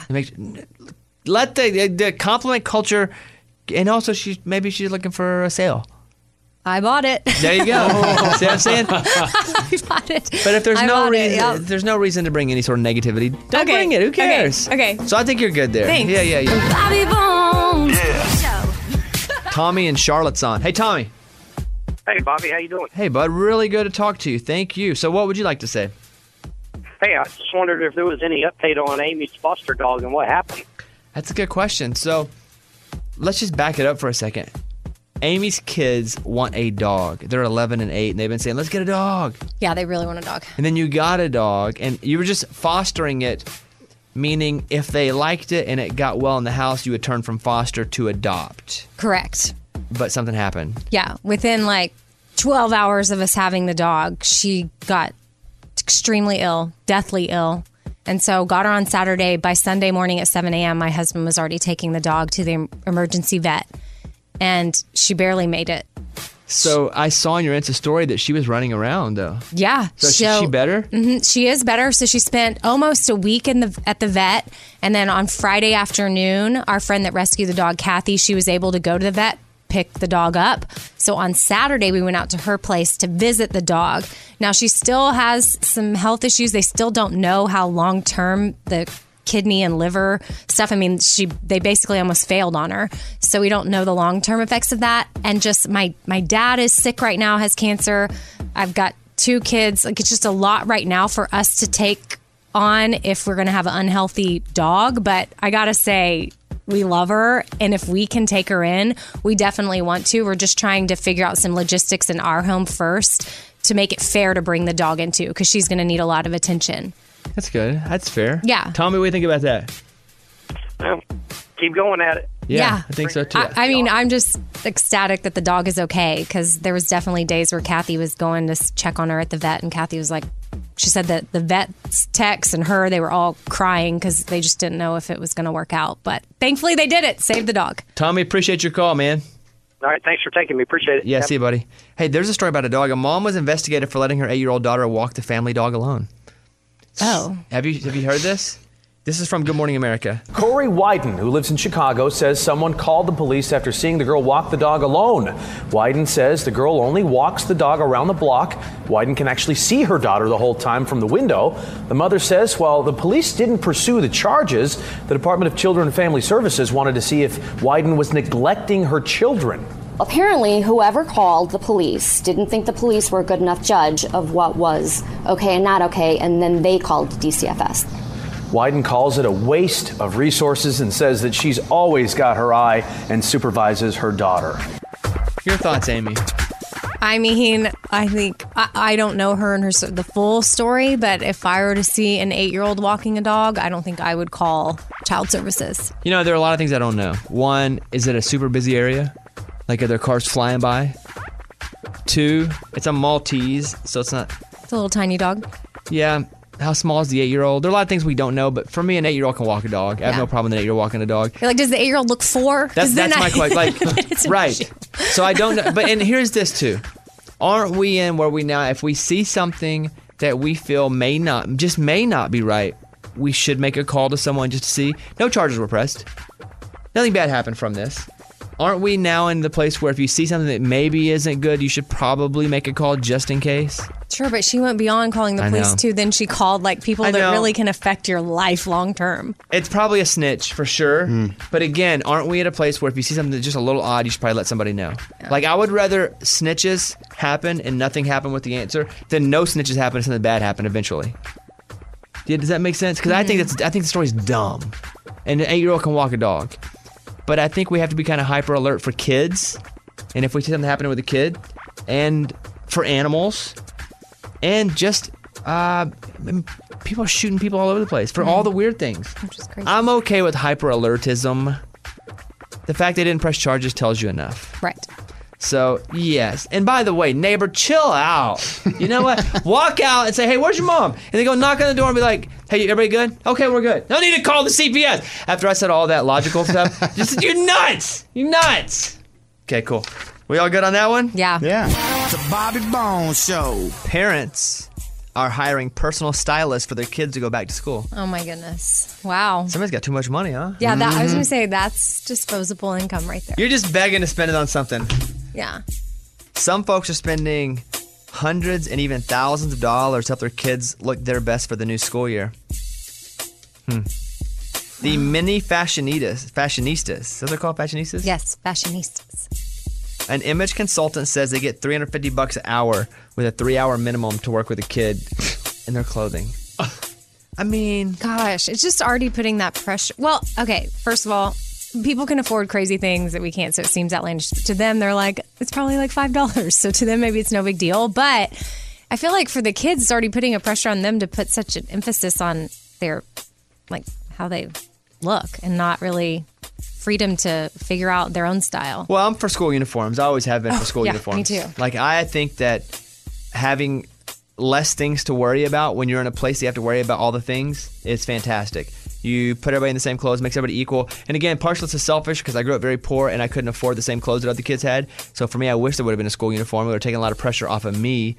Let the compliment culture, and also maybe she's looking for a sale. I bought it. There you go. See what I'm saying? I bought it. But if there's I no bought it, reason, yep. if there's no reason to bring any sort of negativity, don't bring it. Who cares? Okay. So I think you're good there. Thanks. Yeah. Bobby Bones. Tommy and Charlotte's on. Hey, Tommy. Hey, Bobby, how you doing? Hey, bud. Really good to talk to you. Thank you. So what would you like to say? Hey, I just wondered if there was any update on Amy's foster dog and what happened. That's a good question. So let's just back it up for a second. Amy's kids want a dog. They're 11 and 8, and they've been saying, let's get a dog. Yeah, they really want a dog. And then you got a dog, and you were just fostering it, meaning if they liked it and it got well in the house, you would turn from foster to adopt. Correct. But something happened. Yeah, within like 12 hours of us having the dog, she got extremely ill, deathly ill. And so got her on Saturday. By Sunday morning at 7 a.m., my husband was already taking the dog to the emergency vet. And she barely made it. So I saw in your Insta story that she was running around, though. Yeah. So is she better? Mm-hmm, she is better. So she spent almost a week at the vet. And then on Friday afternoon, our friend that rescued the dog, Kathy, she was able to go to the vet, pick the dog up. So on Saturday, we went out to her place to visit the dog. Now, she still has some health issues. They still don't know how long-term the kidney and liver stuff. I mean, they basically almost failed on her. So we don't know the long-term effects of that. And just my dad is sick right now, has cancer. I've got 2 kids. Like, it's just a lot right now for us to take on if we're going to have an unhealthy dog. But I got to say, we love her. And if we can take her in, we definitely want to. We're just trying to figure out some logistics in our home first to make it fair to bring the dog into, because she's going to need a lot of attention. That's good. That's fair. Yeah. Tommy, what do you think about that? Well, keep going at it. Yeah. I think so, too. I mean, I'm just ecstatic that the dog is okay, because there was definitely days where Kathy was going to check on her at the vet, and Kathy was like, she said that the vet's techs and her, they were all crying because they just didn't know if it was going to work out. But thankfully they did it. Saved the dog. Tommy, appreciate your call, man. All right, thanks for taking me. Appreciate it. Yeah, see you, buddy. Hey, there's a story about a dog. A mom was investigated for letting her 8-year-old daughter walk the family dog alone. Oh. Have you heard this? This is from Good Morning America. Corey Wyden, who lives in Chicago, says someone called the police after seeing the girl walk the dog alone. Wyden says the girl only walks the dog around the block. Wyden can actually see her daughter the whole time from the window. The mother says while the police didn't pursue the charges, the Department of Children and Family Services wanted to see if Wyden was neglecting her children. Apparently, whoever called the police didn't think the police were a good enough judge of what was okay and not okay, and then they called DCFS. Wyden calls it a waste of resources and says that she's always got her eye and supervises her daughter. Your thoughts, Amy? I mean, I think I don't know her and the full story, but if I were to see an 8-year-old walking a dog, I don't think I would call child services. You know, there are a lot of things I don't know. One, is it a super busy area? Like, are there cars flying by? 2, it's a Maltese, so it's not... It's a little tiny dog. Yeah. How small is the 8-year-old? There are a lot of things we don't know, but for me, an 8-year-old can walk a dog. I have no problem with an 8-year-old walking a dog. You're like, does the 8-year-old look 4? That's my question. Like, right. So I don't know. But, and here's this, too. Aren't we in where we now, if we see something that we feel may not be right, we should make a call to someone just to see? No charges were pressed. Nothing bad happened from this. Aren't we now in the place where if you see something that maybe isn't good, you should probably make a call just in case? Sure, but she went beyond calling the police too. Then she called like people that really can affect your life long term. It's probably a snitch for sure. But again, aren't we at a place where if you see something that's just a little odd, you should probably let somebody know? Yeah. Like, I would rather snitches happen and nothing happen with the answer than no snitches happen and something bad happen eventually. Yeah, does that make sense? Because I think the story's dumb. And an 8-year-old can walk a dog. But I think we have to be kind of hyper alert for kids. And if we see something happening with a kid, and for animals, and just people shooting people all over the place for all the weird things. Which is crazy. I'm okay with hyper alertism. The fact they didn't press charges tells you enough. Right. So, yes. And by the way, neighbor, chill out. You know what? Walk out and say, hey, where's your mom? And they go knock on the door and be like, Hey, everybody good? Okay, we're good. No need to call the CPS. After I said all that logical stuff, just you're nuts. You're nuts. Okay, cool. We all good on that one? Yeah. Yeah. The Bobby Bones Show. Parents are hiring personal stylists for their kids to go back to school. Oh my goodness. Wow. Somebody's got too much money, huh? Yeah, I was going to say that's disposable income right there. You're just begging to spend it on something. Yeah. Some folks are spending hundreds and even thousands of dollars to help their kids look their best for the new school year. The mini fashionistas. Is that what they're called, fashionistas? Yes, fashionistas. An image consultant says they get $350 an hour with a 3-hour minimum to work with a kid in their clothing. I mean, gosh, it's just already putting that pressure. Well, okay, first of all, people can afford crazy things that we can't, so it seems outlandish. To them, they're like, it's probably like $5. So to them, maybe it's no big deal. But I feel like for the kids, it's already putting a pressure on them to put such an emphasis on their, like, how they look and not really freedom to figure out their own style. Well, I'm for school uniforms. I always have been for school uniforms. Me too. Like, I think that having less things to worry about when you're in a place you have to worry about all the things is fantastic. You put everybody in the same clothes, makes everybody equal. And again, partially it's selfish because I grew up very poor and I couldn't afford the same clothes that other kids had. So for me, I wish there would have been a school uniform. It would have taken a lot of pressure off of me.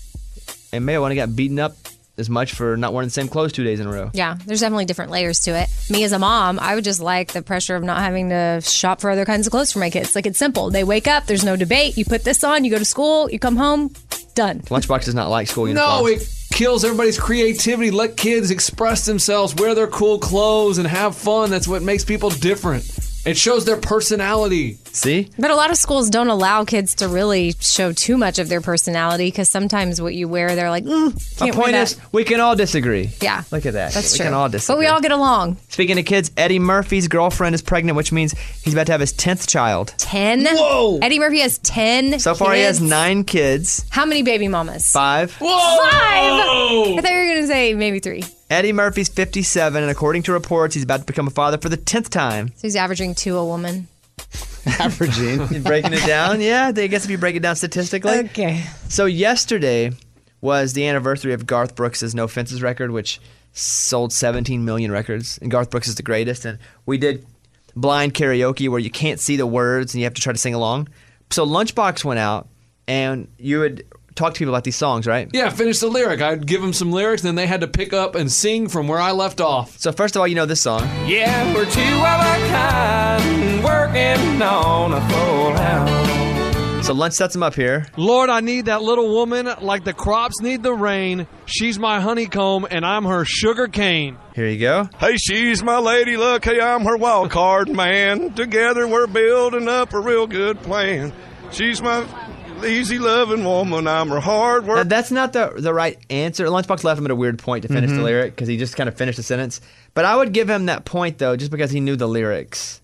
And maybe I wouldn't have got beaten up as much for not wearing the same clothes 2 days in a row. Yeah, there's definitely different layers to it. Me as a mom, I would just like the pressure of not having to shop for other kinds of clothes for my kids. Like, it's simple. They wake up, there's no debate. You put this on, you go to school, you come home, done. Lunchbox does not like school uniforms. No, it kills everybody's creativity. Let kids express themselves, wear their cool clothes, and have fun. That's what makes people different. It shows their personality. See? But a lot of schools don't allow kids to really show too much of their personality because sometimes what you wear, they're like, can't My point wear is, that. we can all disagree. Yeah. Look at that. That's we true. can all disagree. But we all get along. Speaking of kids, Eddie Murphy's girlfriend is pregnant, which means he's about to have his 10th child. 10? Whoa! Eddie Murphy has 10 So far, kids. he has 9 kids. How many baby mamas? 5. Whoa! 5? I thought you were going to say maybe 3. Eddie Murphy's 57, and according to reports, he's about to become a father for the 10th time. So he's averaging 2 a woman. Averaging. You're breaking it down? Yeah, I guess if you break it down statistically. Okay. So yesterday was the anniversary of Garth Brooks' No Fences record, which sold 17 million records. And Garth Brooks is the greatest. And we did blind karaoke where you can't see the words and you have to try to sing along. So Lunchbox went out and you would talk to people about these songs, right? Yeah, finish the lyric. I'd give them some lyrics, and then they had to pick up and sing from where I left off. So first of all, you know this song. Yeah, we're 2 of a kind, working on a full house. So Lunch sets him up here. Lord, I need that little woman like the crops need the rain. She's my honeycomb, and I'm her sugar cane. Here you go. Hey, she's my lady luck. Hey, I'm her wild card man. Together we're building up a real good plan. She's my easy loving woman. I'm her hard work. Now, that's not the right answer. Lunchbox left him at a weird point to finish the lyric because he just kind of finished the sentence. But I would give him that point, though, just because he knew the lyrics.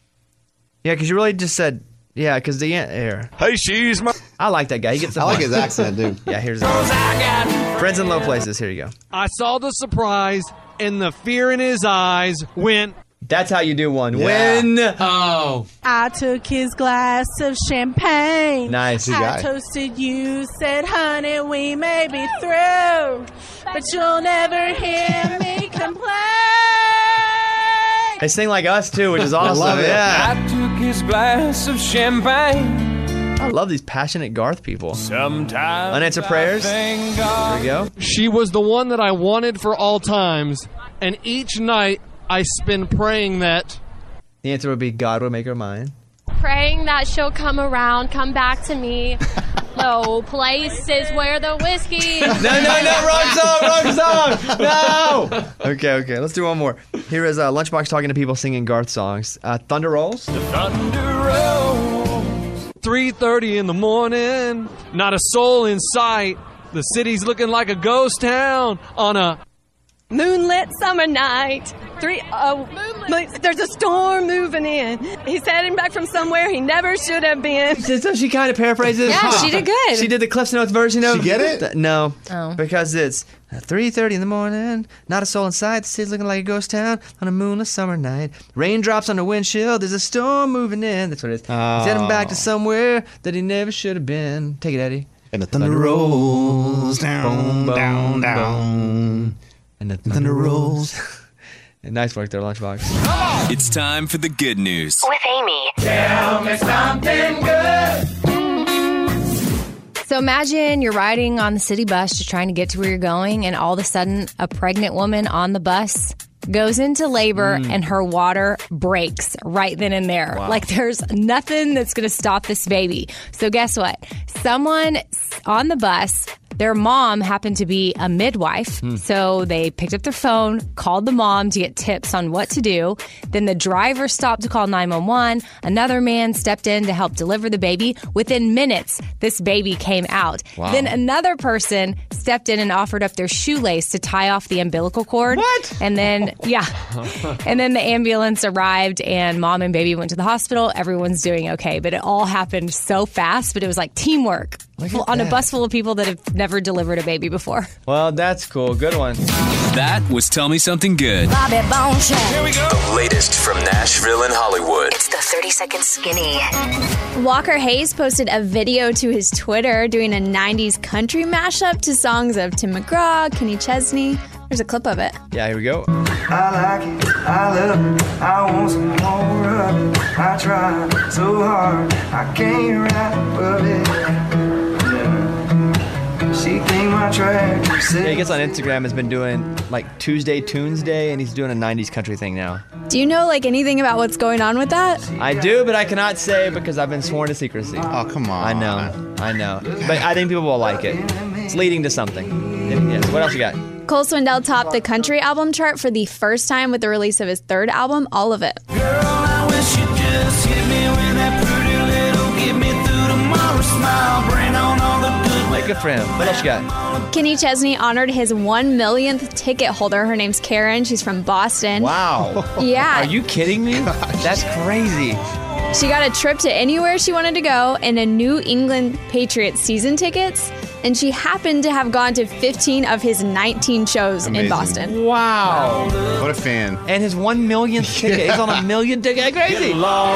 Yeah, because you really just said, yeah, because the here. Hey, she's my... I like that guy. He gets the I like point. his accent, dude. Yeah, here's it. Friends in Low Places. Here you go. I saw the surprise, and the fear in his eyes went... That's how you do one. Yeah. Win. Oh. I took his glass of champagne. Nice. I guy. toasted you, said, honey, we may be through, but you'll never hear me complain. They sing like us, too, which is awesome. love it. Yeah. I took his glass of champagne. I love these passionate Garth people. Sometimes Unanswered prayers. Here we go. She was the one that I wanted for all times, and each night I spend praying that... The answer would be God will make her mine. Praying that she'll come around, come back to me. Low places where the whiskey... Wrong song. No. Okay. Let's do one more. Here is Lunchbox talking to people singing Garth songs. Thunder Rolls. Thunder rolls. 3:30 in the morning, not a soul in sight. The city's looking like a ghost town on a... Moonlit summer night. There's a storm moving in. He's heading back from somewhere he never should have been. So she kind of paraphrases. Yeah, she did good. She did the Cliff Notes version of. She get it? No. Oh. Because it's 3:30 in the morning, not a soul in sight. The city's looking like a ghost town on a moonless summer night. Raindrops on the windshield. There's a storm moving in. That's what it is. He's heading back to somewhere that he never should have been. Take it, Eddie. And the thunder rolls down, down, down. And the thunder rolls. Nice work there, Lunchbox. It's time for the good news. With Amy. Tell me something good. So imagine you're riding on the city bus, just trying to get to where you're going, and all of a sudden a pregnant woman on the bus goes into labor and her water breaks right then and there. Wow. Like there's nothing that's going to stop this baby. So guess what? Someone on the bus, their mom happened to be a midwife. So they picked up their phone, called the mom to get tips on what to do. Then the driver stopped to call 911. Another man stepped in to help deliver the baby. Within minutes, this baby came out. Wow. Then another person stepped in and offered up their shoelace to tie off the umbilical cord. What? And then, and then the ambulance arrived and mom and baby went to the hospital. Everyone's doing okay. But it all happened so fast, but it was like teamwork on a bus full of people that have never delivered a baby before. Well, that's cool. Good one. That was Tell Me Something Good. Bobby Bone Show. Here we go. The latest from Nashville and Hollywood. It's the 30-second skinny. Walker Hayes posted a video to his Twitter doing a 90s country mashup to songs of Tim McGraw, Kenny Chesney. There's a clip of it. Yeah, here we go. I like it, I love it, I want some more of it. I try so hard, I can't rap above it. She think my track. Yeah, he gets on Instagram, has been doing like Tuesday Tunes Day, and he's doing a 90s country thing now. Do you know like anything about what's going on with that? I do, but I cannot say because I've been sworn to secrecy. Oh, come on. I know. But I think people will like it. It's leading to something. Yes, what else you got? Cole Swindell topped the country album chart for the first time with the release of his third album, All of It. Girl, I wish you just hit me with that pretty little get me through tomorrow smile. Bring on all the good. Like good for him. What else you got? Kenny Chesney honored his 1 millionth ticket holder. Her name's Karen. She's from Boston. Wow. Yeah. Are you kidding me? That's crazy. She got a trip to anywhere she wanted to go and a New England Patriots season tickets. And she happened to have gone to 15 of his 19 shows in Boston. Wow. What a fan. And his 1 millionth ticket. He's on a million ticket. Crazy.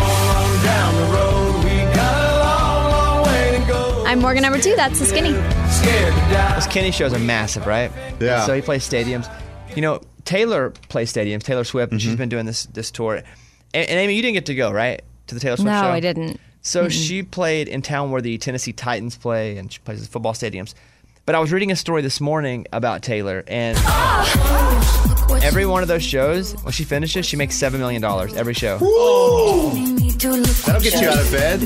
I'm Morgan number 2. That's the skinny. Those Kenny shows are massive, right? Yeah. So he plays stadiums. You know, Taylor plays stadiums. Taylor Swift, and she's been doing this tour. And Amy, you didn't get to go, right? To the Taylor Swift show? No, I didn't. So she played in town where the Tennessee Titans play, and she plays at football stadiums. But I was reading a story this morning about Taylor, and every one of those shows, when she finishes, she makes $7 million every show. That'll get you out of bed.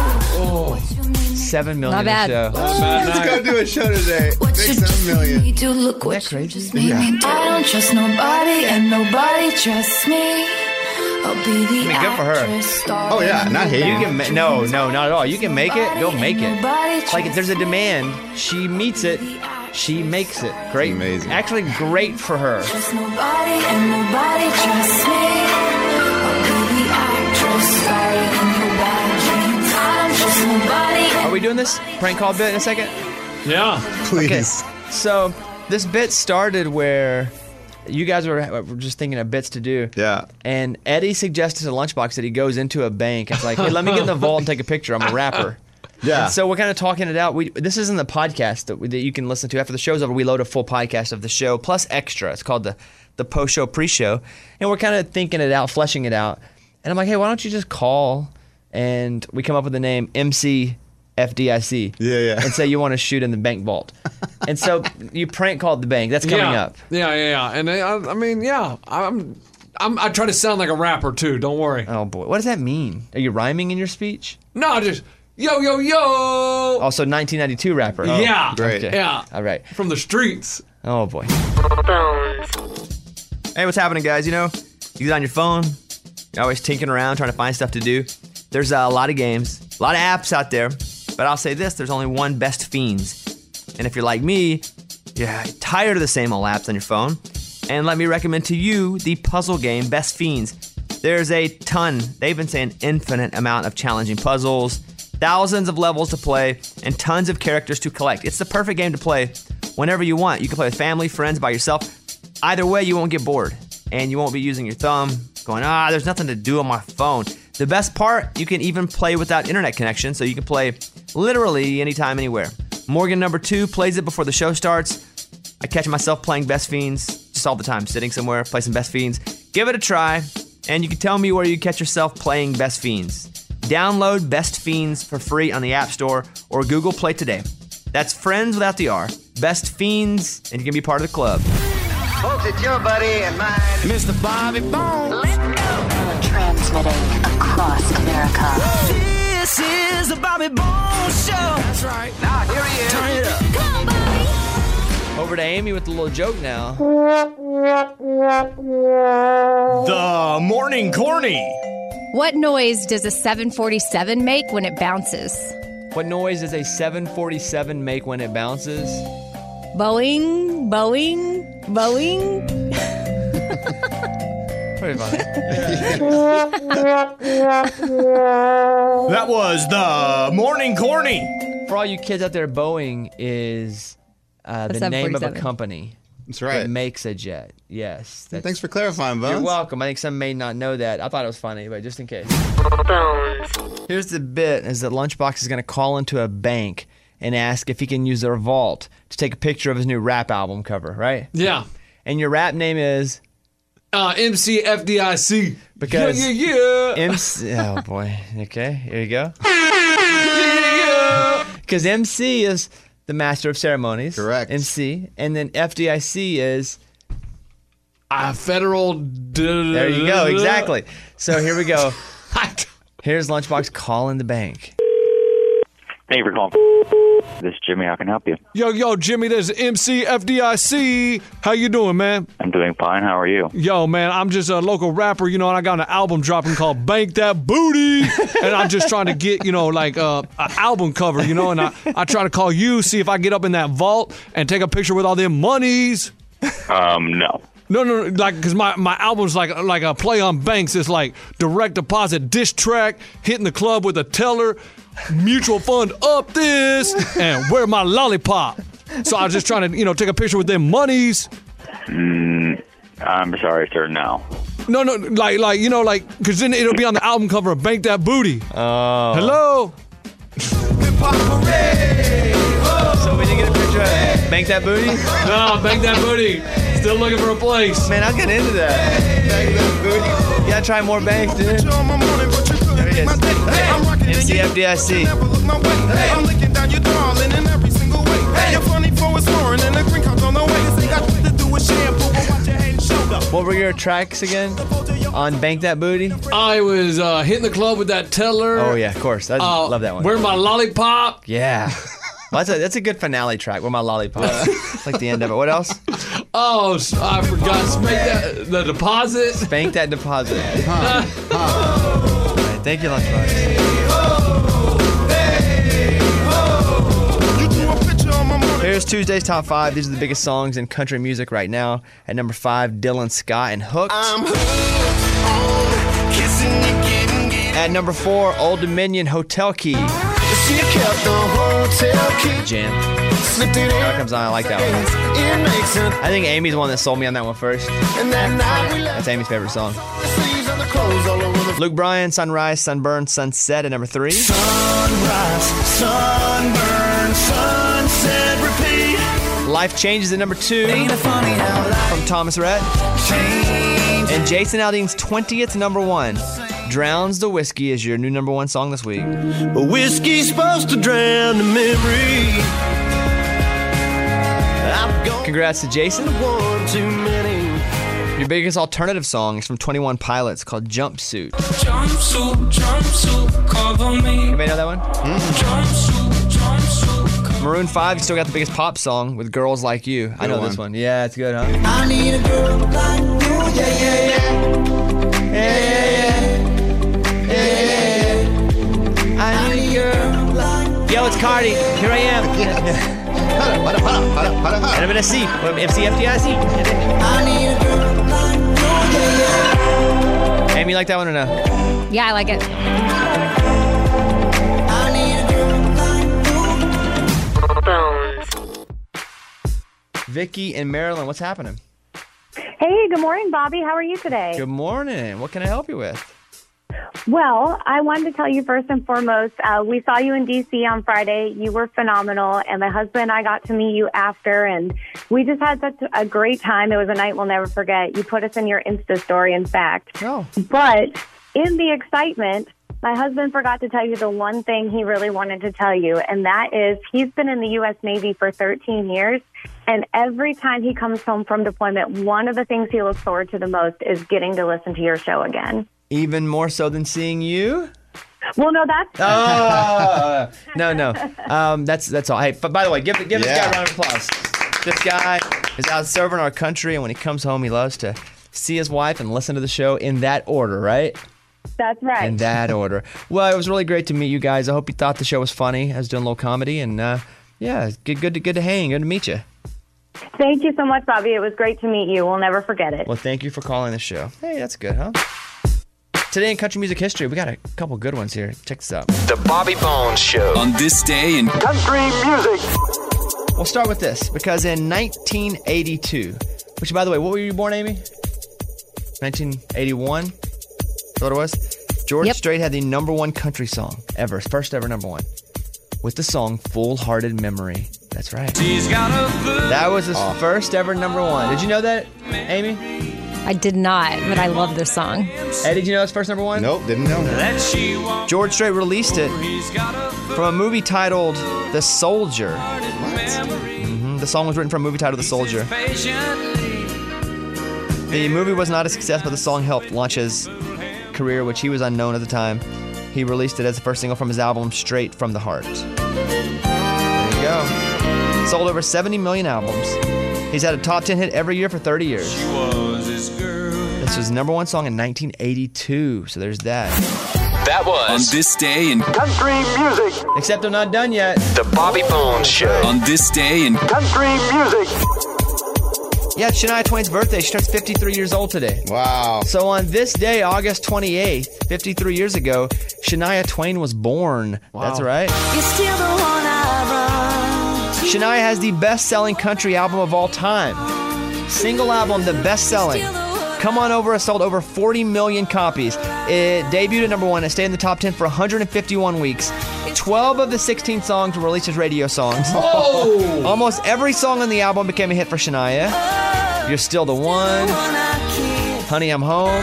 $7 million Not bad. a show. Let's go do a show today. Make $7 million. Isn't that crazy? Yeah. I don't trust nobody and nobody trusts me. I'll be the Good for her. Oh yeah, not hating. You can no, not at all. You can make it. Go make it. Like if there's a demand, she meets it. She makes it. Great, amazing. Actually, great for her. Trust nobody and nobody trusts me. I'll be the actress starring in your bad dreams. I don't trust nobody. Are we doing this prank call bit in a second? Yeah. Please. Okay. So this bit started where you guys were just thinking of bits to do. Yeah. And Eddie suggested to Lunchbox that he goes into a bank. It's like, hey, let me get in the vault and take a picture. I'm a rapper. Yeah. And so we're kind of talking it out. This isn't the podcast that you can listen to. After the show's over, we load a full podcast of the show, plus extra. It's called the post-show pre-show. And we're kind of thinking it out, fleshing it out. And I'm like, hey, why don't you just call? And we come up with the name MC FDIC. Yeah. And say you want to shoot in the bank vault. And so you prank called the bank. That's coming up. Yeah. And I mean, yeah, I try to sound like a rapper too. Don't worry. Oh boy, what does that mean? Are you rhyming in your speech? No, just yo. Also, 1992 rapper. Oh, yeah, great. Okay. Yeah, all right. From the streets. Oh boy. Hey, what's happening, guys? You know, you get on your phone. You're always tinkering around trying to find stuff to do. There's a lot of games, a lot of apps out there. But I'll say this, there's only one Best Fiends. And if you're like me, you're tired of the same old apps on your phone. And let me recommend to you the puzzle game Best Fiends. There's a ton, they even say an infinite amount of challenging puzzles, thousands of levels to play, and tons of characters to collect. It's the perfect game to play whenever you want. You can play with family, friends, by yourself. Either way, you won't get bored. And you won't be using your thumb, going, there's nothing to do on my phone. The best part, you can even play without internet connection, so you can play literally anytime, anywhere. Morgan number 2 plays it before the show starts. I catch myself playing Best Fiends just all the time, sitting somewhere, play some Best Fiends, give it a try, and you can tell me where you catch yourself playing Best Fiends. Download Best Fiends for free on the App Store or Google Play today. That's friends without the R. Best Fiends, and you can be part of the club. Folks, it's your buddy and mine, Mr. Bobby Bones. Let's go. Transmitting across America. This is the Bobby Bones Show. That's right. Now, here he is. Turn it up. Come on, Bobby. Over to Amy with a little joke now. The Morning Corny. What noise does a 747 make when it bounces? What noise does a 747 make when it bounces? Boeing, Boeing, Boeing. Pretty funny. That was the Morning Corny. For all you kids out there, Boeing is the name of a 747. company. That's right. That makes a jet. Yes. Thanks for clarifying, Bones. You're welcome. I think some may not know that. I thought it was funny, but just in case. Here's the bit, is that Lunchbox is going to call into a bank and ask if he can use their vault to take a picture of his new rap album cover, right? Yeah. And your rap name is? MC FDIC. Because yeah. MC, oh boy. Okay, here you go. Because MC is the master of ceremonies. Correct. MC. And then FDIC is? Federal. There you go, exactly. So here we go. Here's Lunchbox calling the bank. Thank you for calling. This is Jimmy. How can I help you? Yo, Jimmy, this is MC FDIC. How you doing, man? I'm doing fine. How are you? Yo, man, I'm just a local rapper, and I got an album dropping called Bank That Booty. And I'm just trying to get, an album cover, and I try to call you, see if I get up in that vault and take a picture with all them monies. No. No, because my album's like a play on banks. It's like direct deposit diss track, hitting the club with a teller, mutual fund up this, and where my lollipop. So I was just trying to, take a picture with them monies. I'm sorry, sir, no. No, because then it'll be on the album cover of Bank That Booty. Oh. Hello? So we didn't get a picture of Bank That Booty? No, Bank That Booty. Still looking for a place. Man, I'll get into that. Bank That Booty. You gotta try more banks, dude. There he is. MC FDIC. I'm looking down your darling in every single way. You're funny for a snoring and a green card on the way. This ain't got shit to do with shampoo, but watch your head and shoulder. What were your tracks again on Bank That Booty? I was hitting the club with that teller. Oh, yeah, of course. I love that one. Where my lollipop? Yeah. Well, that's a good finale track. Where my lollipop? Like the end of it. What else? Oh, I forgot. Spank the deposit. Spank that deposit. All right, thank you, Lunchbox. Here's Tuesday's Top 5. These are the biggest songs in country music right now. At number 5, Dylan Scott and Hooked. At number 4, Old Dominion, Hotel Key. Jam. Now it comes on. I like that one. I think Amy's the one that sold me on that one first. That's Amy's favorite song. Luke Bryan, Sunrise, Sunburn, Sunset at number 3. Sunrise, sunburn, sunset, repeat. Life Changes at number 2 from Thomas Rhett. And Jason Aldean's 20th number 1. Drowns the Whiskey is your new number 1 song this week. But whiskey's supposed to drown the memory. Congrats to Jason. One too many. Your biggest alternative song is from 21 Pilots called Jumpsuit. Jumpsuit, cover me. Anybody know that one? Jumpsuit. Maroon 5, you still got the biggest pop song with Girls Like You. I know this one. Yeah, it's good, huh? I need a girl like you, yeah, yeah, yeah. I need a girl like you. Yo, it's Cardi. Here I am. And I'm in a C. MC FDIC. I need a girl like you, yeah, yeah. Amy, you like that one or no? Yeah, I like it. I need a girl like you. Vicky and Marilyn, what's happening? Hey, good morning, Bobby. How are you today? Good morning. What can I help you with? Well, I wanted to tell you first and foremost, we saw you in D.C. on Friday. You were phenomenal, and my husband and I got to meet you after, and we just had such a great time. It was a night we'll never forget. You put us in your Insta story, in fact. Oh. But in the excitement, my husband forgot to tell you the one thing he really wanted to tell you, and that is he's been in the U.S. Navy for 13 years, and every time he comes home from deployment, one of the things he looks forward to the most is getting to listen to your show again. Even more so than seeing you? Well, no, that's... No. That's all. Hey, but by the way, give this guy a round of applause. This guy is out serving our country, and when he comes home, he loves to see his wife and listen to the show in that order, right? That's right. In that order. Well, it was really great to meet you guys. I hope you thought the show was funny. I was doing a little comedy, and good to hang. Good to meet you. Thank you so much, Bobby. It was great to meet you. We'll never forget it. Well, thank you for calling the show. Hey, that's good, huh? Today in country music history, we got a couple good ones here. Check this out. The Bobby Bones Show. On this day in country music. We'll start with this, because in 1982, which, by the way, what were you born, Amy? 1981? Is that what it was? George Strait had the #1 country song ever, first ever #1, with the song Full Hearted Memory. That's right. That was his first ever #1. Did you know that, Amy? I did not, but I love this song. Eddie, did you know it's first #1? Nope, didn't know that. George Strait released it from a movie titled The Soldier. The song was written from a movie titled The Soldier. The movie was not a success, but the song helped launch his career, which he was unknown at the time. He released it as the first single from his album, Straight from the Heart. There you go. Sold over 70 million albums. He's had a top 10 hit every year for 30 years. This was #1 song in 1982, so there's that. That was On This Day in country music. Except I'm not done yet. The Bobby Bones Show. On this day in country music. Yeah, it's Shania Twain's birthday. She turns 53 years old today. Wow. So on this day, August 28th, 53 years ago, Shania Twain was born. Wow. That's right. You're still the one I run. Shania has the best-selling country album of all time. Single album, the best-selling. Come On Over has sold over 40 million copies. It debuted at #1 and stayed in the top 10 for 151 weeks. 12 of the 16 songs were released as radio songs. Whoa! Almost every song on the album became a hit for Shania. You're Still the One. Honey, I'm Home.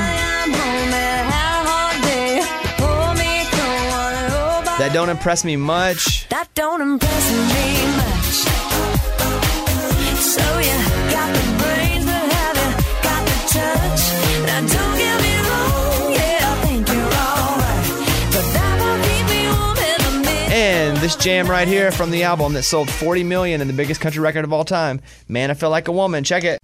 That Don't Impress Me Much. That don't impress me much. So you got the brains, but have you got the touch? Now don't get me wrong, yeah, I think you're alright, but that won't keep me warm in the minute. And this jam right here from the album that sold 40 million and the biggest country record of all time, Man, I Feel Like a Woman. Check it.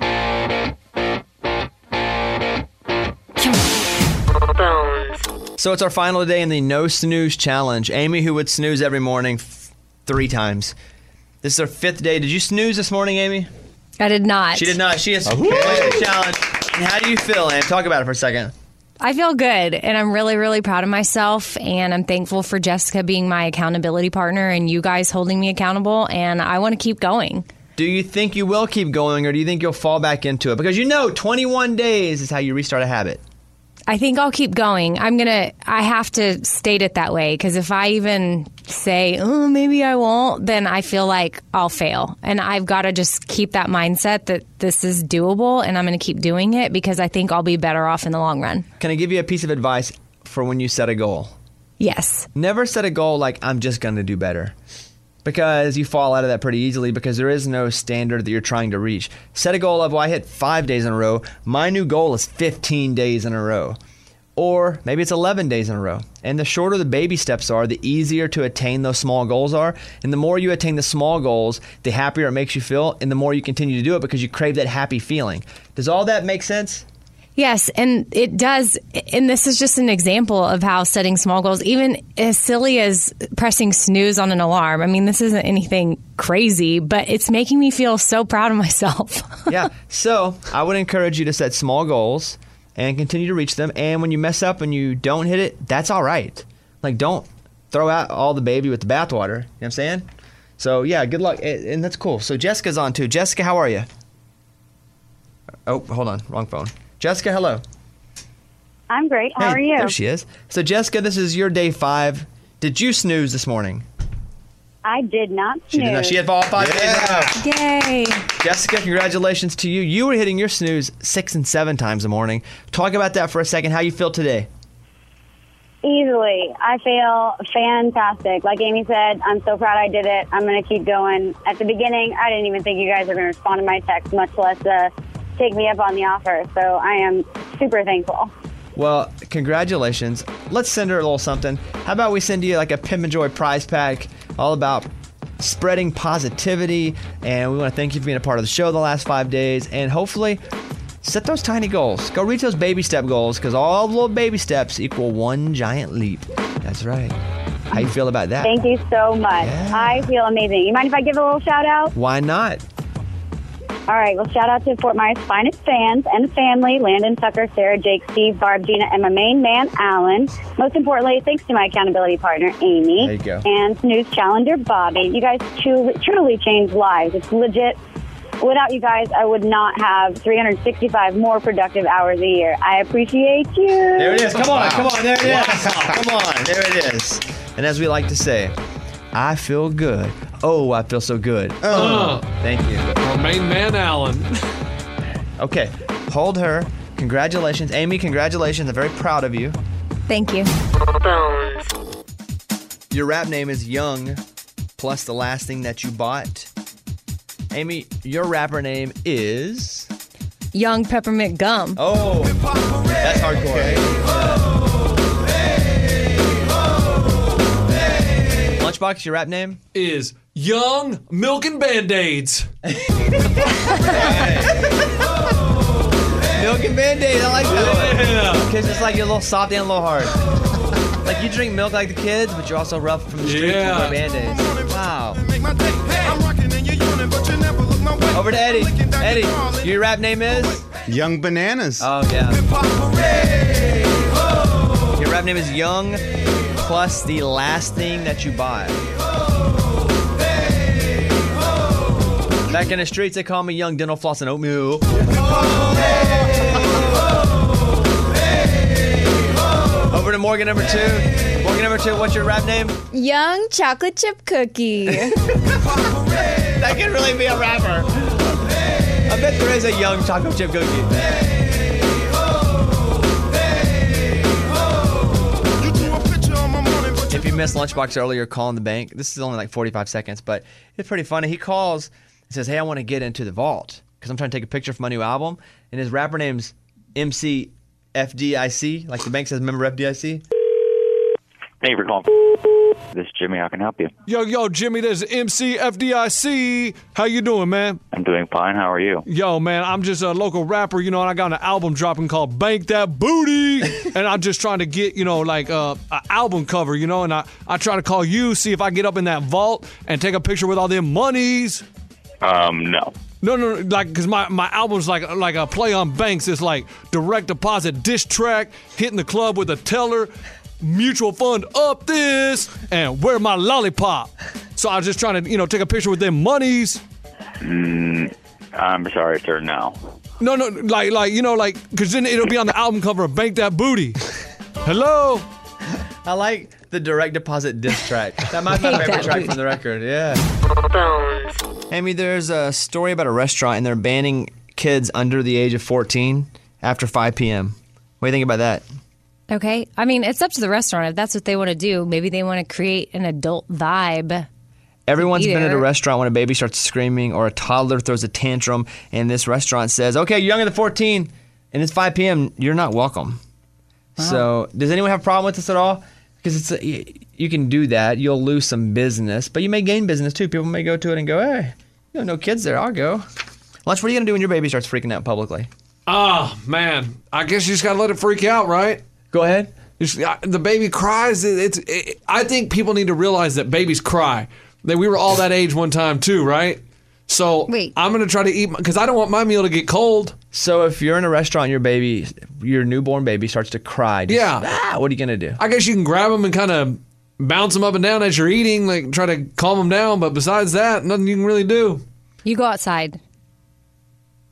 So it's our final day in the No Snooze Challenge. Amy, who would snooze every morning 3 times. This is our 5th day. Did you snooze this morning, Amy? I did not. She did not. She has completed the challenge. And how do you feel, Amy? Talk about it for a second. I feel good, and I'm really, really proud of myself, and I'm thankful for Jessica being my accountability partner and you guys holding me accountable, and I want to keep going. Do you think you will keep going, or do you think you'll fall back into it? Because 21 days is how you restart a habit. I think I'll keep going. I have to state it that way, because if I even say, oh, maybe I won't, then I feel like I'll fail. And I've got to just keep that mindset that this is doable and I'm going to keep doing it, because I think I'll be better off in the long run. Can I give you a piece of advice for when you set a goal? Yes. Never set a goal like, I'm just going to do better. Because you fall out of that pretty easily, because there is no standard that you're trying to reach. Set a goal of, well, I hit 5 days in a row. My new goal is 15 days in a row. Or maybe it's 11 days in a row. And the shorter the baby steps are, the easier to attain those small goals are. And the more you attain the small goals, the happier it makes you feel, and the more you continue to do it because you crave that happy feeling. Does all that make sense? Yes, and it does. And this is just an example of how setting small goals, even as silly as pressing snooze on an alarm. I mean, this isn't anything crazy, but it's making me feel so proud of myself. Yeah. So I would encourage you to set small goals and continue to reach them. And when you mess up and you don't hit it, that's all right. Like, don't throw out all the baby with the bathwater. You know what I'm saying? So, yeah, good luck. And that's cool. So Jessica's on, too. Jessica, how are you? Oh, hold on. Wrong phone. Jessica, hello. I'm great. How are you? There she is. So, Jessica, this is your day 5. Did you snooze this morning? I did not snooze. She did not. She had all 5 days. Yay. Jessica, congratulations to you. You were hitting your snooze 6 and 7 times a morning. Talk about that for a second. How you feel today? Easily. I feel fantastic. Like Amy said, I'm so proud I did it. I'm going to keep going. At the beginning, I didn't even think you guys were going to respond to my text, much less take me up on the offer. So I am super thankful. Well, congratulations. Let's send her a little something. How about we send you like a Pimp and Joy prize pack all about spreading positivity, and we want to thank you for being a part of the show the last 5 days, and hopefully set those tiny goals. Go reach those baby step goals, because all the little baby steps equal one giant leap. That's right. How you feel about that? Thank you so much. Yeah. I feel amazing. You mind if I give a little shout out? Why not? All right. Well, shout out to Fort Myers' finest fans and family, Landon, Tucker, Sarah, Jake, Steve, Barb, Gina, and my main man, Alan. Most importantly, thanks to my accountability partner, Amy. There you go. And snooze challenger, Bobby. You guys truly changed lives. It's legit. Without you guys, I would not have 365 more productive hours a year. I appreciate you. There it is. Come on. There it is. Come on. There it is. And as we like to say, I feel good. Oh, I feel so good. Thank you. Our main man, Alan. Okay. Hold her. Congratulations. Amy, congratulations. I'm very proud of you. Thank you. Your rap name is Young, plus the last thing that you bought. Amy, your rapper name is... Young Peppermint Gum. Oh, that's hardcore. Lunchbox, your rap name? Is Young Milk and Band-Aids. Milk and Band-Aids, I like that one. Because it's like you're a little soft and a little hard. Like you drink milk like the kids, but you're also rough from the streets with my Band-Aids. Wow. Over to Eddie. Eddie, your rap name is? Young Bananas. Oh, yeah. Your rap name is Young, plus the last thing that you bought. Back in the streets, they call me Young Dental Floss and Oatmeal. Over to Morgan number 2. Morgan number 2, what's your rap name? Young Chocolate Chip Cookie. That could really be a rapper. I bet there is a Young Chocolate Chip Cookie. If you missed Lunchbox earlier calling the bank, this is only like 45 seconds, but it's pretty funny. He calls and says, hey, I want to get into the vault because I'm trying to take a picture for my new album. And his rapper name's MC FDIC, like the bank says, member FDIC. Thank you for calling. This is Jimmy. How can I help you? Yo, Jimmy, this is MC FDIC. How you doing, man? I'm doing fine. How are you? Yo, man, I'm just a local rapper, and I got an album dropping called Bank That Booty. And I'm just trying to get, like an album cover, and I try to call you, see if I get up in that vault and take a picture with all them monies. No. No, like, because my album's like a play on banks. It's like direct deposit diss track, hitting the club with a teller, mutual fund up this, and where my lollipop. So I was just trying to, take a picture with them monies. I'm sorry, sir, no. No, because then it'll be on the album cover of Bank That Booty. Hello? I like the direct deposit diss track. That might be my favorite track from the record, yeah. Amy, there's a story about a restaurant, and they're banning kids under the age of 14 after 5 p.m. What do you think about that? Okay. I mean, it's up to the restaurant. If that's what they want to do, maybe they want to create an adult vibe. Everyone's been at a Either. restaurant when a baby starts screaming or a toddler throws a tantrum, and this restaurant says, okay, you're younger than 14, and it's 5 p.m., you're not welcome. Wow. So does anyone have a problem with this at all? Because you can do that. You'll lose some business, but you may gain business too. People may go to it and go, hey, no kids there, I'll go. Lunch, what are you going to do when your baby starts freaking out publicly? Oh, man. I guess you just got to let it freak out, right? Go ahead. The baby cries. I think people need to realize that babies cry. That we were all that age one time too, right? So I'm going to try to eat, because I don't want my meal to get cold. So if you're in a restaurant and your newborn baby starts to cry, what are you going to do? I guess you can grab them and kind of bounce them up and down as you're eating, like try to calm them down. But besides that, nothing you can really do. You go outside.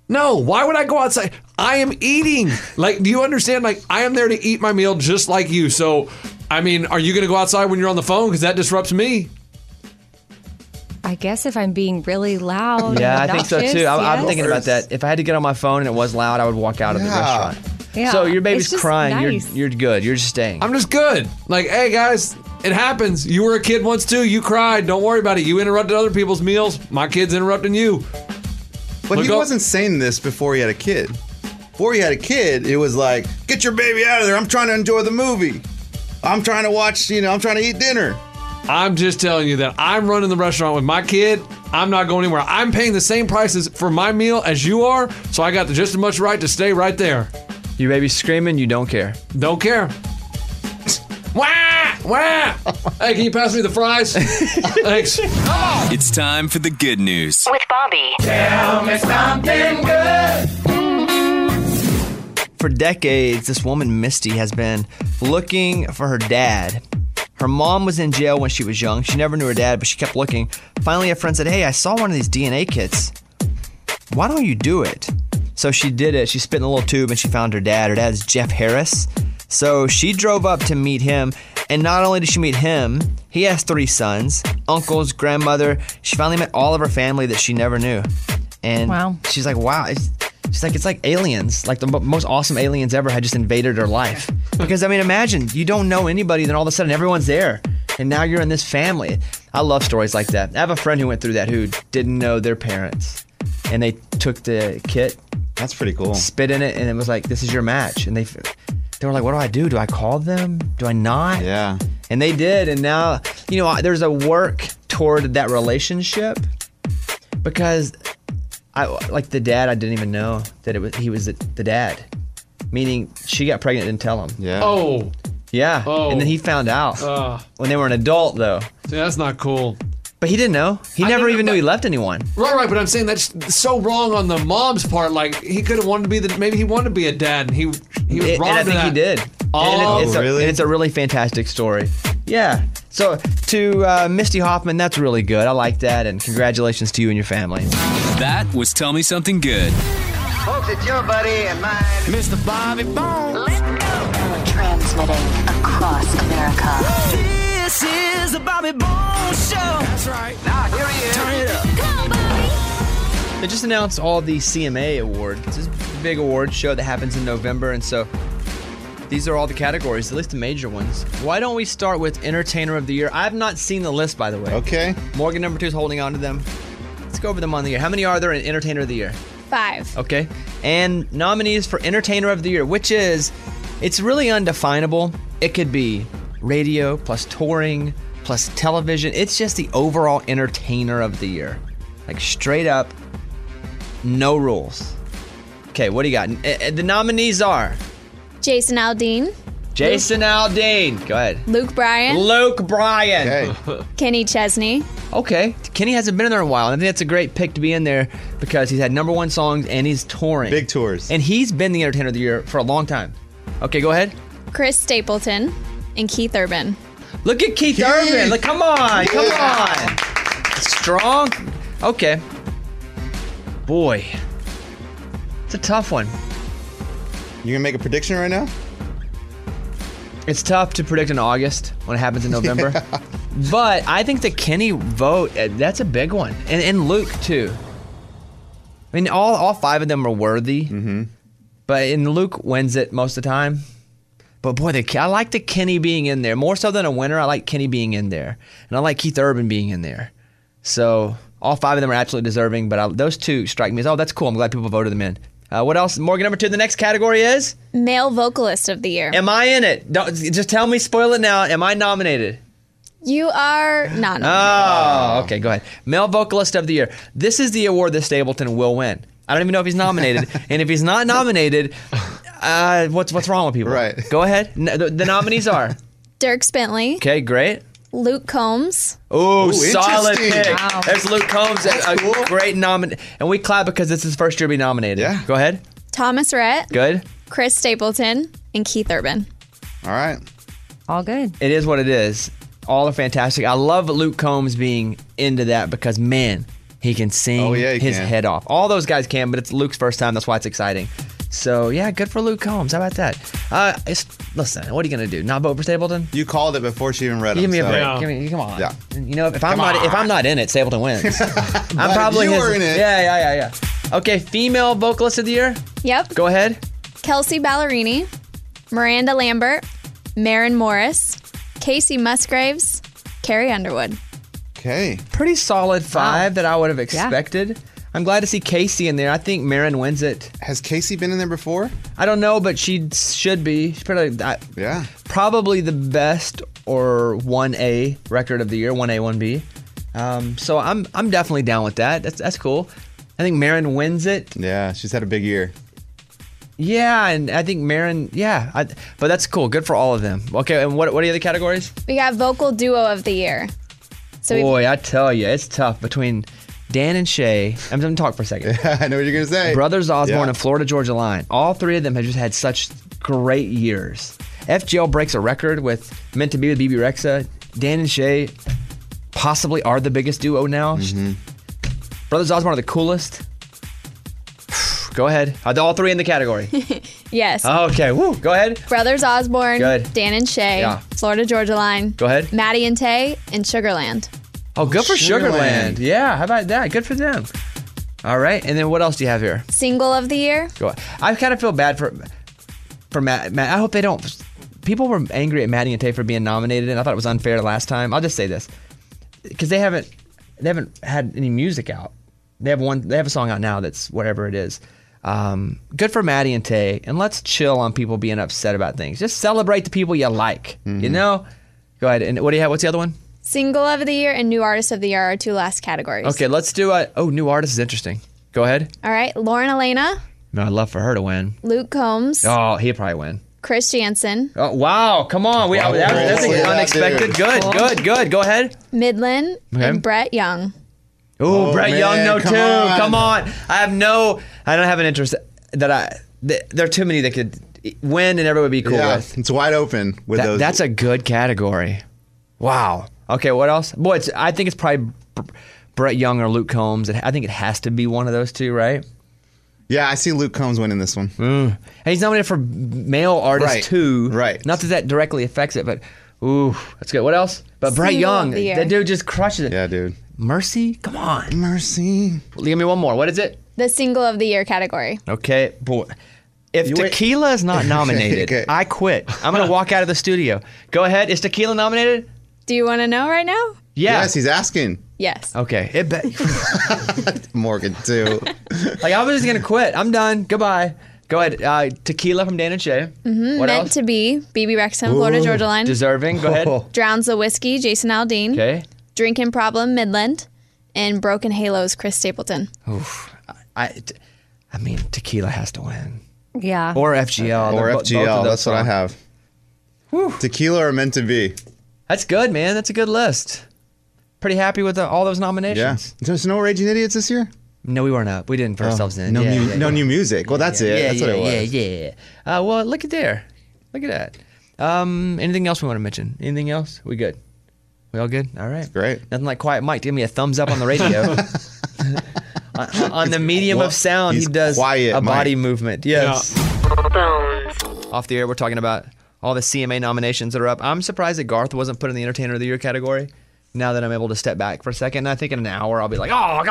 No, why would I go outside? I am eating. Like, do you understand? Like, I am there to eat my meal just like you. So, I mean, are you going to go outside when you're on the phone? Because that disrupts me. I guess if I'm being really loud. Yeah, and I think so obnoxious, too. I'm yes. thinking about that. If I had to get on my phone and it was loud, I would walk out of the restaurant. Yeah, So your baby's it's just crying. nice. You're good. You're just staying. I'm just good. Like, hey, guys, it happens. You were a kid once, too. You cried. Don't worry about it. You interrupted other people's meals. My kid's interrupting you. But Look he up- wasn't saying this before he had a kid. Before he had a kid, it was like, get your baby out of there. I'm trying to enjoy the movie. I'm trying to watch, I'm trying to eat dinner. I'm just telling you that I'm running the restaurant with my kid. I'm not going anywhere. I'm paying the same prices for my meal as you are, so I got just as much right to stay right there. Your baby's screaming, you don't care. Don't care. Wah! Wah! Hey, can you pass me the fries? Thanks. It's time for the good news. With Bobby. Tell me something good. For decades, this woman, Misty, has been looking for her dad. Her mom was in jail when she was young. She never knew her dad, but she kept looking. Finally, a friend said, hey, I saw one of these DNA kits. Why don't you do it? So she did it. She spit in a little tube and she found her dad. Her dad's Jeff Harris. So she drove up to meet him. And not only did she meet him, he has 3 sons, uncles, grandmother. She finally met all of her family that she never knew. And Wow. she's like, wow. It's like aliens. Like the most awesome aliens ever had just invaded her life. Because, I mean, imagine you don't know anybody, then all of a sudden everyone's there. And now you're in this family. I love stories like that. I have a friend who went through that who didn't know their parents. And they took the kit. That's pretty cool. Spit in it, and it was like, this is your match. And they were like, what do I do? Do I call them? Do I not? Yeah. And they did. And now, there's a work toward that relationship. Because like the dad, I didn't even know that he was the dad. Meaning she got pregnant and didn't tell him. Yeah. Oh. Yeah. Oh. And then he found out when they were an adult, though. See, that's not cool. But he didn't know. He never even knew he left anyone. Right, but I'm saying that's so wrong on the mom's part. Like, he could have wanted to be maybe he wanted to be a dad, and he was wrong. And I think he did. Oh, and really? It's a really fantastic story. Yeah. So to Misty Hoffman, that's really good. I like that, and congratulations to you and your family. That was Tell Me Something Good. Folks, it's your buddy and mine, Mr. Bobby Bones. Transmitting across America. This is the Bobby Bones Show. That's right. Now, here he is. Turn it up. Come on, Bobby. They just announced all the CMA awards. This is a big award show that happens in November, and so these are all the categories, at least the major ones. Why don't we start with Entertainer of the Year? I've not seen the list, by the way. Okay. Morgan number 2 is holding on to them. Let's go over them on the year. How many are there in Entertainer of the Year? 5. Okay. And nominees for Entertainer of the Year, which is, it's really undefinable. It could be radio plus touring plus television. It's just the overall Entertainer of the Year. Like straight up, no rules. Okay, what do you got? The nominees are Jason Aldean, Jason Aldean. Go ahead. Luke Bryan, Luke Bryan. Okay. Kenny Chesney, Okay. Kenny hasn't been in there in a while. And I think that's a great pick to be in there because he's had #1 songs and he's touring. Big tours. And he's been the Entertainer of the Year for a long time. Okay, go ahead. Chris Stapleton, and Keith Urban. Look at Keith Urban. Like, come on. Come on. Strong. Okay. Boy. It's a tough one. You gonna make a prediction right now? It's tough to predict in August when it happens in November. But I think the Kenny vote, that's a big one. And Luke, too. I mean, all 5 of them are worthy. Mm-hmm. And Luke wins it most of the time. But boy, I like the Kenny being in there. More so than a winner, I like Kenny being in there. And I like Keith Urban being in there. So all 5 of them are absolutely deserving. But those 2 strike me as, oh, that's cool. I'm glad people voted them in. What else? Morgan, number 2, the next category is? Male Vocalist of the Year. Am I in it? Just tell me, spoil it now. Am I nominated? You are not nominated. Oh, okay, go ahead. Male Vocalist of the Year. This is the award that Stapleton will win. I don't even know if he's nominated. And if he's not nominated, what's wrong with people? Right. Go ahead. The nominees are? Dierks Bentley, Okay, great. Luke Combs, Ooh, solid interesting. pick. Wow. There's Luke Combs, a great nominee. And we clap because it's his first year to be nominated. Yeah. Go ahead. Thomas Rhett, Good. Chris Stapleton, and Keith Urban. All right. All good. It is what it is. All are fantastic. I love Luke Combs being into that because, man, He can sing Oh, yeah, he his can. head off. All those guys can, but it's Luke's first time. That's why it's exciting. So, yeah, good for Luke Combs. How about that? Listen, what are you going to do? Not vote for Stapleton? You called it before she even read it. Give me a break. Yeah. Come on. Yeah. You know, if I'm not in it, Stapleton wins. I'm probably you were in it. Yeah. Okay, female vocalist of the year. Yep. Go ahead. Kelsey Ballerini, Miranda Lambert, Maren Morris, Casey Musgraves, Carrie Underwood. Okay. Pretty solid 5 that I would have expected. I'm glad to see Casey in there. I think Maren wins it. Has Casey been in there before? I don't know, but she should be. She's probably the best or 1A record of the year, 1A, 1B. So I'm definitely down with that. That's cool. I think Maren wins it. Yeah, she's had a big year. Yeah, and I think Maren, but that's cool. Good for all of them. Okay, and what are the other categories? We got vocal duo of the year. So Boy, I tell you, it's tough between Dan and Shay. I'm going to talk for a second. I know what you're going to say. Brothers Osborne and Florida Georgia Line. All 3 of them have just had such great years. FGL breaks a record with Meant to Be with BB Rexa. Dan and Shay possibly are the biggest duo now. Mm-hmm. Brothers Osborne are the coolest. Go ahead. Are they all 3 in the category? Yes. Okay, woo. Go ahead. Brothers Osborne, Good. Dan and Shay, Yeah. Florida Georgia Line, Go ahead. Maddie and Tay, and Sugarland. Oh, good for Sugarland. Sugarland. Yeah, how about that? Good for them. All right, and then what else do you have here? Single of the year. Go. I kind of feel bad for Matt. I hope they don't. People were angry at Maddie and Tay for being nominated, and I thought it was unfair last time. I'll just say this, because they haven't had any music out. They have a song out now that's whatever it is. Good for Maddie and Tay, and let's chill on people being upset about things. Just celebrate the people you like. You know. Go ahead. And what do you have? What's the other one? Single of the year and new artist of the year are 2 last categories. Okay, let's do new artist is interesting. Go ahead. All right, Lauren Elena, No, I'd love for her to win. Luke Combs, Oh, he'd probably win. Chris Jansen, Oh, wow. Come on. That's unexpected. Good. Go ahead. Midland, Okay. and Brett Young. Ooh, Brett man, Young, no, come too. on. Come on. I don't have an interest there are too many that could win and everyone would be cool with. It's wide open with those. That's a good category. Wow. Okay, what else? Boy, I think it's probably Brett Young or Luke Combs. I think it has to be one of those 2, right? Yeah, I see Luke Combs winning this one. And he's nominated for male artist Right. too. Right. Not that directly affects it, but ooh, that's good. What else? But Brett Single Young, of the year. that dude just crushes it. Yeah, dude. Mercy? Come on. Mercy. Give me one more. What is it? The single of the year category. Okay, boy. If You wait. Tequila is not nominated, Okay. I quit. I'm going to walk out of the studio. Go ahead. Is Tequila nominated? Do you want to know right now? Yeah. Yes, he's asking. Yes. Okay. Morgan, too. Like, I was just going to quit. I'm done. Goodbye. Go ahead. Tequila from Dan and Shay. What Meant else? to Be, BB Rexa, Florida Georgia Line. Deserving. Go ahead. Drowns the Whiskey, Jason Aldean. Okay. Drinking Problem, Midland. And Broken Halos, Chris Stapleton. Oof. I mean, Tequila has to win. Yeah. Or FGL. Or Both of FGL. those That's what I songs. have. Tequila or Meant to Be. That's good, man. That's a good list. Pretty happy with all those Yeah. nominations. There's no Raging Idiots this year? No, we weren't up. We didn't put ourselves in. No, Yeah, no new music. Well, that's it. That's what it was. Yeah. Well, look at there. Look at that. Anything else we want to mention? Anything else? We good? We all good? All right. Great. Nothing like Quiet Mike. Give me a thumbs up on the radio. on the medium of sound, he he's does Quiet a body Mike. movement. Yes. Off the air, we're talking about all the CMA nominations that are up. I'm surprised that Garth wasn't put in the Entertainer of the Year category. Now that I'm able to step back for a second, I think in an hour I'll be like, oh,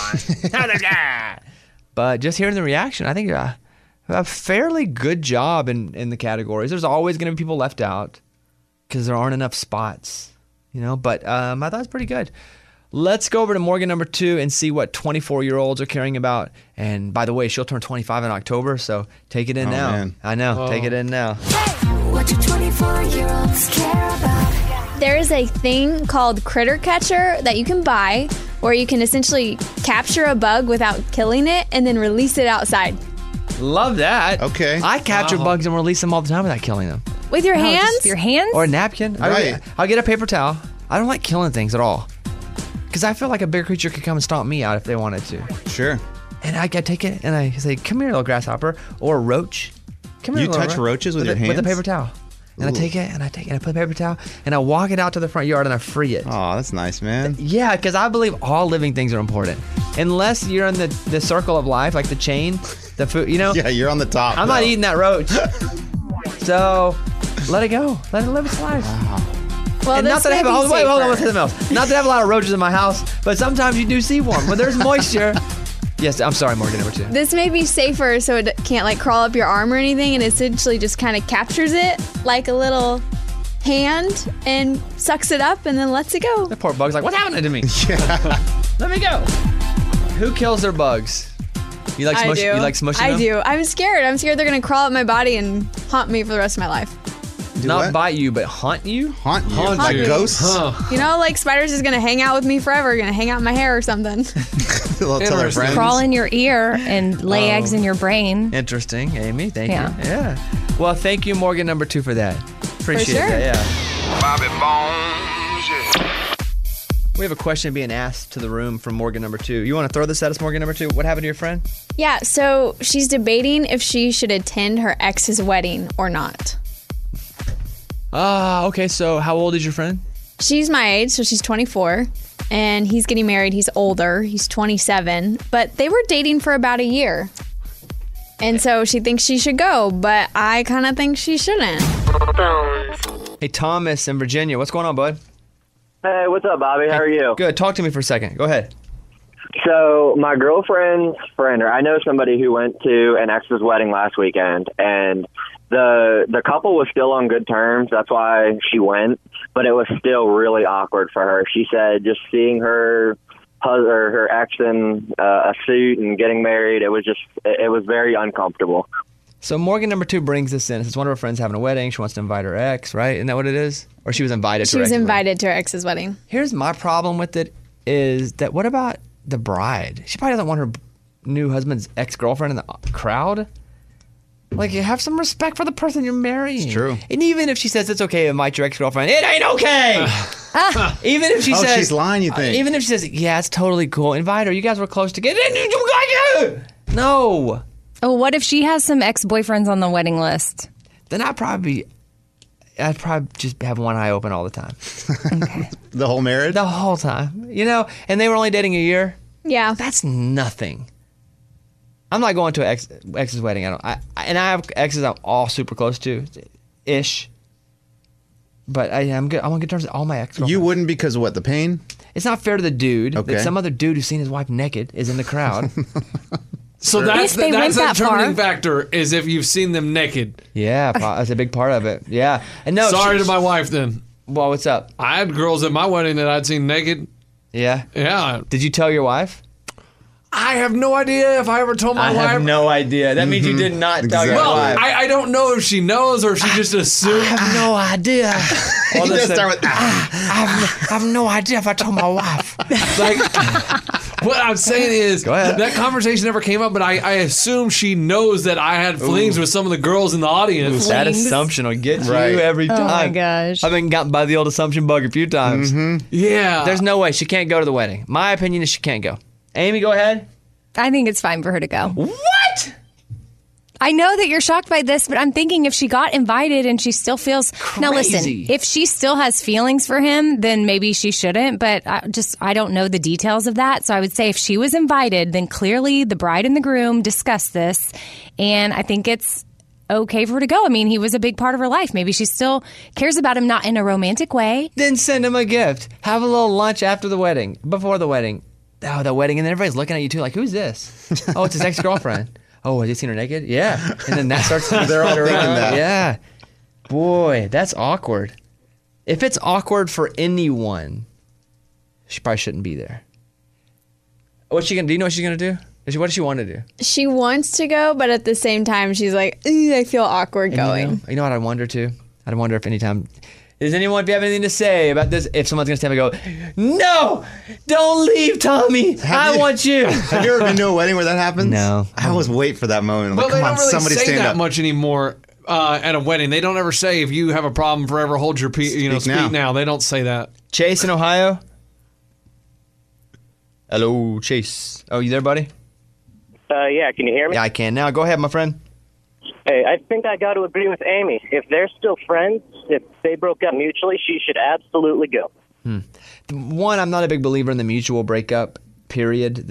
God. But just hearing the reaction, I think a fairly good job in the categories. There's always going to be people left out because there aren't enough spots, But I thought it was pretty good. Let's go over to Morgan number 2 and see what 24-year-olds are caring about. And by the way, she'll turn 25 in October, so take it in now. Man. I know, take it in now. What do 24-year-olds care about? There is a thing called Critter Catcher that you can buy where you can essentially capture a bug without killing it and then release it outside. Love that. Okay. I capture bugs and release them all the time without killing them. With your hands? Just your hands? Or a napkin. Right. I'll get a paper towel. I don't like killing things at all. Because I feel like a bigger creature could come and stomp me out if they wanted to. Sure. And I take it and I say, come here, little grasshopper. Or a roach. Come here, You little touch roaches with your With a hands? paper towel. And I take it and I put the paper towel and I walk it out to the front yard and I free it. Oh, that's nice, man. Yeah, because I believe all living things are important. Unless you're in the circle of life, like the chain, the food, Yeah, you're on the top. I'm not eating that roach. So let it go. Let it live its life. Well, And not that I have hold on, something else. Not that I have a lot of roaches in my house, but sometimes you do see one. When there's moisture. Yes, I'm sorry, Morgan, number 2. This may be safer so it can't like crawl up your arm or anything, and essentially just kind of captures it like a little hand and sucks it up and then lets it go. The poor bug's like, what's happening to me? Let me go. Who kills their bugs? You like I do. You like smushing them? I do. I'm scared. I'm scared they're going to crawl up my body and haunt me for the rest of my life. Not bite you, but haunt you? Haunt you? Haunt Like you. ghosts? You know, like spiders is going to hang out with me forever, going to hang out in my hair or something. They'll tell their friends. Crawl in your ear and lay eggs in your brain. Interesting, Amy. Thank Yeah. you. Yeah. Well, thank you, Morgan, number 2, for that. Appreciate sure. that. Yeah. Bobby Bones, yeah. We have a question being asked to the room from Morgan number 2. You want to throw this at us, Morgan number 2? What happened to your friend? Yeah, so she's debating if she should attend her ex's wedding or not. Okay. So how old is your friend? She's my age, so she's 24, and he's getting married. He's older. He's 27, but they were dating for about a year. And so she thinks she should go, but I kind of think she shouldn't. Hey, Thomas in Virginia. What's going on, bud? Hey, what's up, Bobby? How are you? Good. Talk to me for a second. Go ahead. So my girlfriend's friend, or I know somebody who went to an ex's wedding last weekend, and the couple was still on good terms. That's why she went, but it was still really awkward for her. She said just seeing her ex in a suit and getting married, it was very uncomfortable. So Morgan number 2 brings this in. It's one of her friends having a wedding. She wants to invite her ex, right? Isn't that what it is? Or she was invited to She her was ex's invited to her ex's wedding. Here's my problem with it is that what about the bride? She probably doesn't want her new husband's ex-girlfriend in the crowd. Like, you have some respect for the person you're marrying. It's true. And even if she says it's okay to invite your ex-girlfriend, it ain't okay. Even if she says... she's lying, you think? Even if she says, yeah, it's totally cool. Invite her. You guys were close together. No. Oh, what if she has some ex-boyfriends on the wedding list? Then I'd probably just have one eye open all the time. The whole marriage? The whole time. You know, and they were only dating a year. Yeah. That's nothing. I'm not going to an ex's wedding. I have exes I'm all super close to, ish. But I'm good. I'm on good terms with all my ex. You wouldn't because of what? The pain? It's not fair to the dude Okay. that some other dude who's seen his wife naked is in the crowd. So that's they the went that determining far. factor is if you've seen them naked. Yeah, that's a big part of it. Yeah, and no. Sorry to my wife then. Well, what's up? I had girls at my wedding that I'd seen naked. Yeah. Yeah. Did you tell your wife? I have no idea if I ever told my I wife. have no idea. That means you did not tell your Well, wife. I don't know if she knows or if she just assumed. I have no idea. You just start with, I have no idea if I told my wife. Like, what I'm saying is Go ahead. that conversation never came up, but I assume she knows that I had flings with some of the girls in the audience. That assumption will get you Right. every time. Oh my gosh. I've been gotten by the old assumption bug a few times. Yeah. There's no way she can't go to the wedding. My opinion is she can't go. Amy, go ahead. I think it's fine for her to go. What? I know that you're shocked by this, but I'm thinking if she got invited and she still feels... Now listen, Crazy. if she still has feelings for him, then maybe she shouldn't, but I don't know the details of that. So I would say if she was invited, then clearly the bride and the groom discussed this, and I think it's okay for her to go. I mean, he was a big part of her life. Maybe she still cares about him, not in a romantic way. Then send him a gift. Have a little lunch after the wedding, before the wedding. Oh, the wedding, and then everybody's looking at you too, like, who's this? Oh, it's his ex-girlfriend. Oh, has he seen her naked? Yeah. And then that starts to They're all spread thinking around. that. Yeah. Boy, that's awkward. If it's awkward for anyone, she probably shouldn't be there. What's she gonna do? You know what she's gonna do? What does she want to do? She wants to go, but at the same time, she's like, "Ew, I feel awkward And going. You know what I wonder too? I wonder if anytime... Does anyone, if you have anything to say about this, if someone's going to stand up and go, no, don't leave, Tommy. I want you. Have you ever been to a wedding where that happens? No. I always wait for that moment. I'm Well, like, they come on, don't really somebody say stand that up. much anymore at a wedding. They don't ever say if you have a problem forever, hold your speak now. They don't say that. Chase in Ohio. Hello, Chase. Oh, you there, buddy? Yeah, can you hear me? Yeah, I can now. Go ahead, my friend. Hey, I think I got to agree with Amy. If they're still friends, if they broke up mutually, she should absolutely go. One, I'm not a big believer in the mutual breakup period.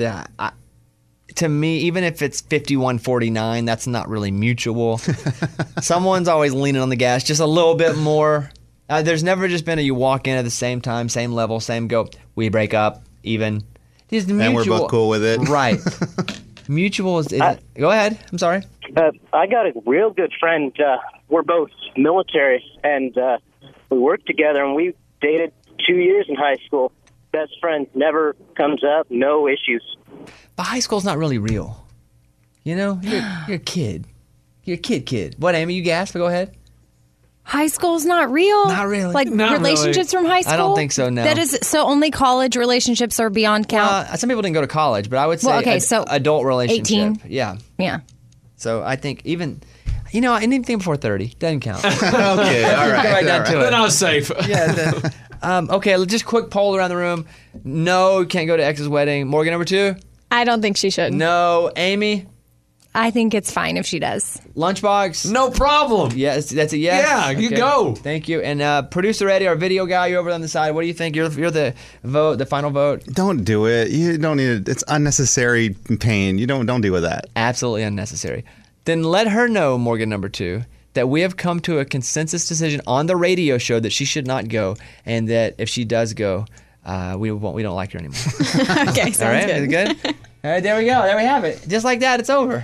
To me, even if it's 51-49, that's not really mutual. Someone's always leaning on the gas just a little bit more. There's never just been you walk in at the same time, same level, same go. We break up, even. Just mutual, and we're both cool with it. Right. Mutual is go ahead. I'm sorry. I got a real good friend. We're both military, and we worked together, and we dated 2 years in high school. Best friend, never comes up, no issues. But high school's not really real. You know, you're a kid. You're a kid. What, Amy? You gasped? Go ahead. High school's not real. Not really. Like Not relationships really. from high school. I don't think so. No. That is so. Only college relationships are beyond count. Some people didn't go to college, but I would say Well, okay, so adult relationship. 18. Yeah. Yeah. So I think even, anything before 30 doesn't count. Okay, all right. Go right down to it. Then I was safe. Yeah. Okay, just quick poll around the room. No, you can't go to ex's wedding. Morgan, number 2? I don't think she should. No. Amy? I think it's fine if she does. Lunchbox? No problem. Yes, that's a yes? Yeah, you go. Thank you. And producer Eddie, our video guy, you're over on the side. What do you think? You're the vote, the final vote? Don't do it. You don't need it. It's unnecessary pain. You don't deal with that. Absolutely unnecessary. Then let her know, Morgan, number 2, that we have come to a consensus decision on the radio show that she should not go, and that if she does go, we don't like her anymore. Okay, sounds All right, good. is it good? All right, there we go. There we have it. Just like that, it's over.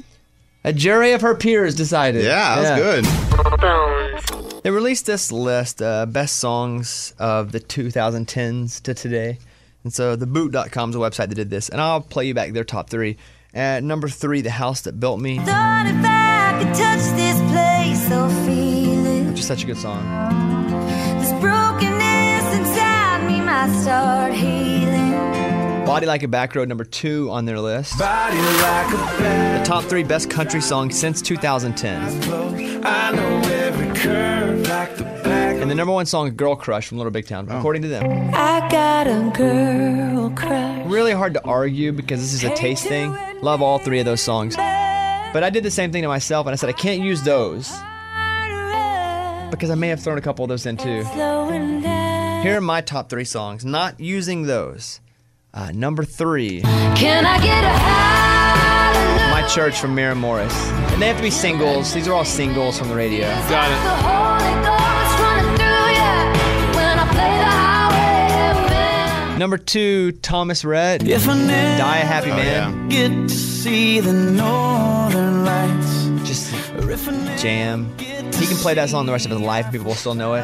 A jury of her peers decided. Yeah, that was good. They released this list, best songs of the 2010s to today. And so the boot.com is a website that did this. And I'll play you back their top 3. At number 3, The House That Built Me. Thought if I could touch this place, I'll feel it. Which is such a good song. This brokenness inside me might start healing. Body Like a Back Road, number 2 on their list. Body like a back. The top 3 best country songs since 2010. I know every curve like the back. And the number 1 song, Girl Crush from Little Big Town, according to them. I got a girl crush. Really hard to argue because this is a taste thing. Love all 3 of those songs. But I did the same thing to myself, and I said I can't use those because I may have thrown a couple of those in too. Here are my top 3 songs, not using those. Number 3, Can I get a hallelujah? My Church from Maren Morris. And they have to be singles. These are all singles from the radio. Got The it. Holy Ghost running through ya when I play the highway of men. Number 2, Thomas Rhett. If I never Die a Happy Man. get to see the northern lights, Just jam. He can play that song the rest of his life and people will still know it.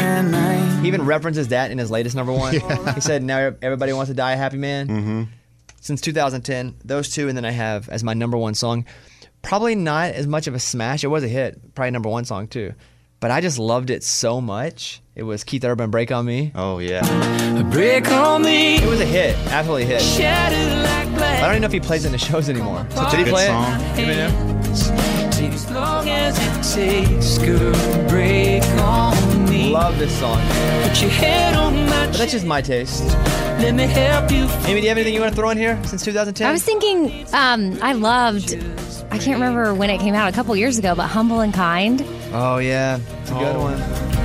He even references that in his latest number 1. Yeah. He said, now everybody wants to die a happy man. Mm-hmm. Since 2010, those 2, and then I have as my number 1 song. Probably not as much of a smash. It was a hit. Probably number 1 song too. But I just loved it so much. It was Keith Urban, Break On Me. Oh, yeah. break on me. It was a hit. Absolutely a hit. Shattered like glass. I don't even know if he plays it in the shows anymore. So Such a did he good play song. it? Anybody know? Take as long as it takes, girl, break on me. Love this song. Put your head on my But that's just my taste. Let me help you. Amy, do you have anything you want to throw in here since 2010? I was thinking, I loved. I can't remember when it came out, a couple years ago, but Humble and Kind. Oh, yeah. It's a good one.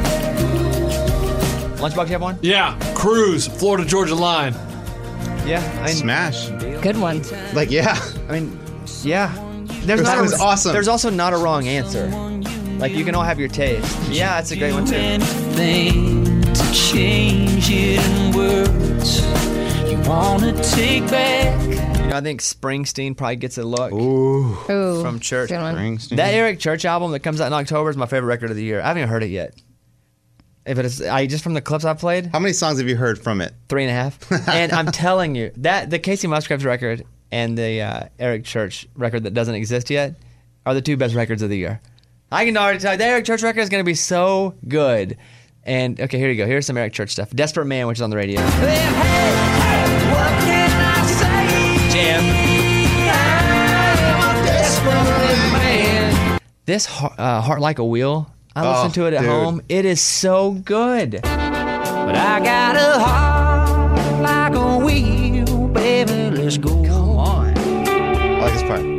Lunchbox, you have one? Yeah. Cruise, Florida Georgia line. Yeah. Smash. Good one. Like, yeah. I mean, yeah. There's That was awesome. There's also not a wrong answer. Like, you can all have your taste. Yeah, that's a great one, too. Anything to change it in words you wanna take back. You know, I think Springsteen probably gets a look Ooh. from Church. Good one. Springsteen. That Eric Church album that comes out in October is my favorite record of the year. I haven't even heard it yet. If it is, just from the clips I've played, How many songs have you heard from it? 3.5. And I'm telling you, that the Casey Musgraves record and the Eric Church record that doesn't exist yet are the 2 best records of the year. I can already tell you, the Eric Church record is going to be so good. And, okay, here you go. Here's some Eric Church stuff. Desperate Man, which is on the radio. What can I say? Jam. I'm a desperate man. This Heart Like a Wheel, I listen to it at dude. home. It is so good. But I got a heart like a wheel, baby, let's go. Come on. I like this part.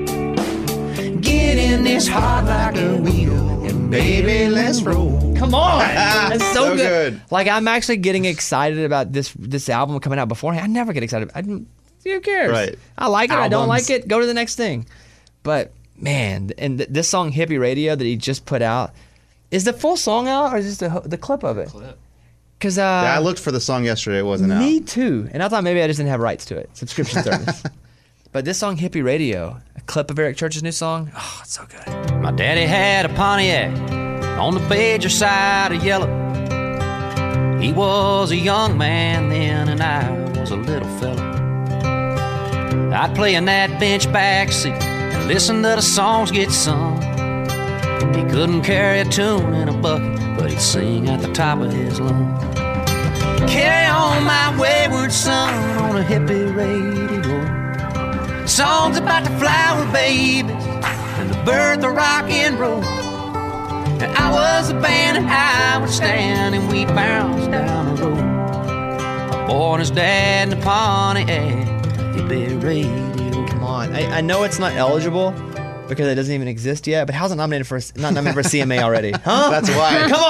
Get in this heart like a wheel, and baby, let's roll. Come on. That's so, So good. Like, I'm actually getting excited about this album coming out beforehand. I never get excited. Who cares? Right. I like it. I don't Albums. like it. Go to the next thing. But man, and this song "Hippie Radio" that he just put out, is the full song out or is just the clip of it? Because I looked for the song yesterday. It wasn't out. Me too. And I thought maybe I just didn't have rights to it. Subscription service. But this song "Hippie Radio," a clip of Eric Church's new song. Oh, it's so good. My daddy had a Pontiac on the Badger side of yellow. He was a young man then, and I was a little fella. I'd play in that bench backseat and listen to the songs get sung. He couldn't carry a tune in a bucket, but he'd sing at the top of his lungs. Carry on my wayward son on a hippie radio. Songs about the flower babies and the birth of rock and roll. And I was a band and I would stand and we bounced down the road. My boy and his dad in the Pontiac, hippie radio. Come on. I know it's not eligible because it doesn't even exist yet, but how's it nominated for not nominated for CMA already? Huh? That's why. Come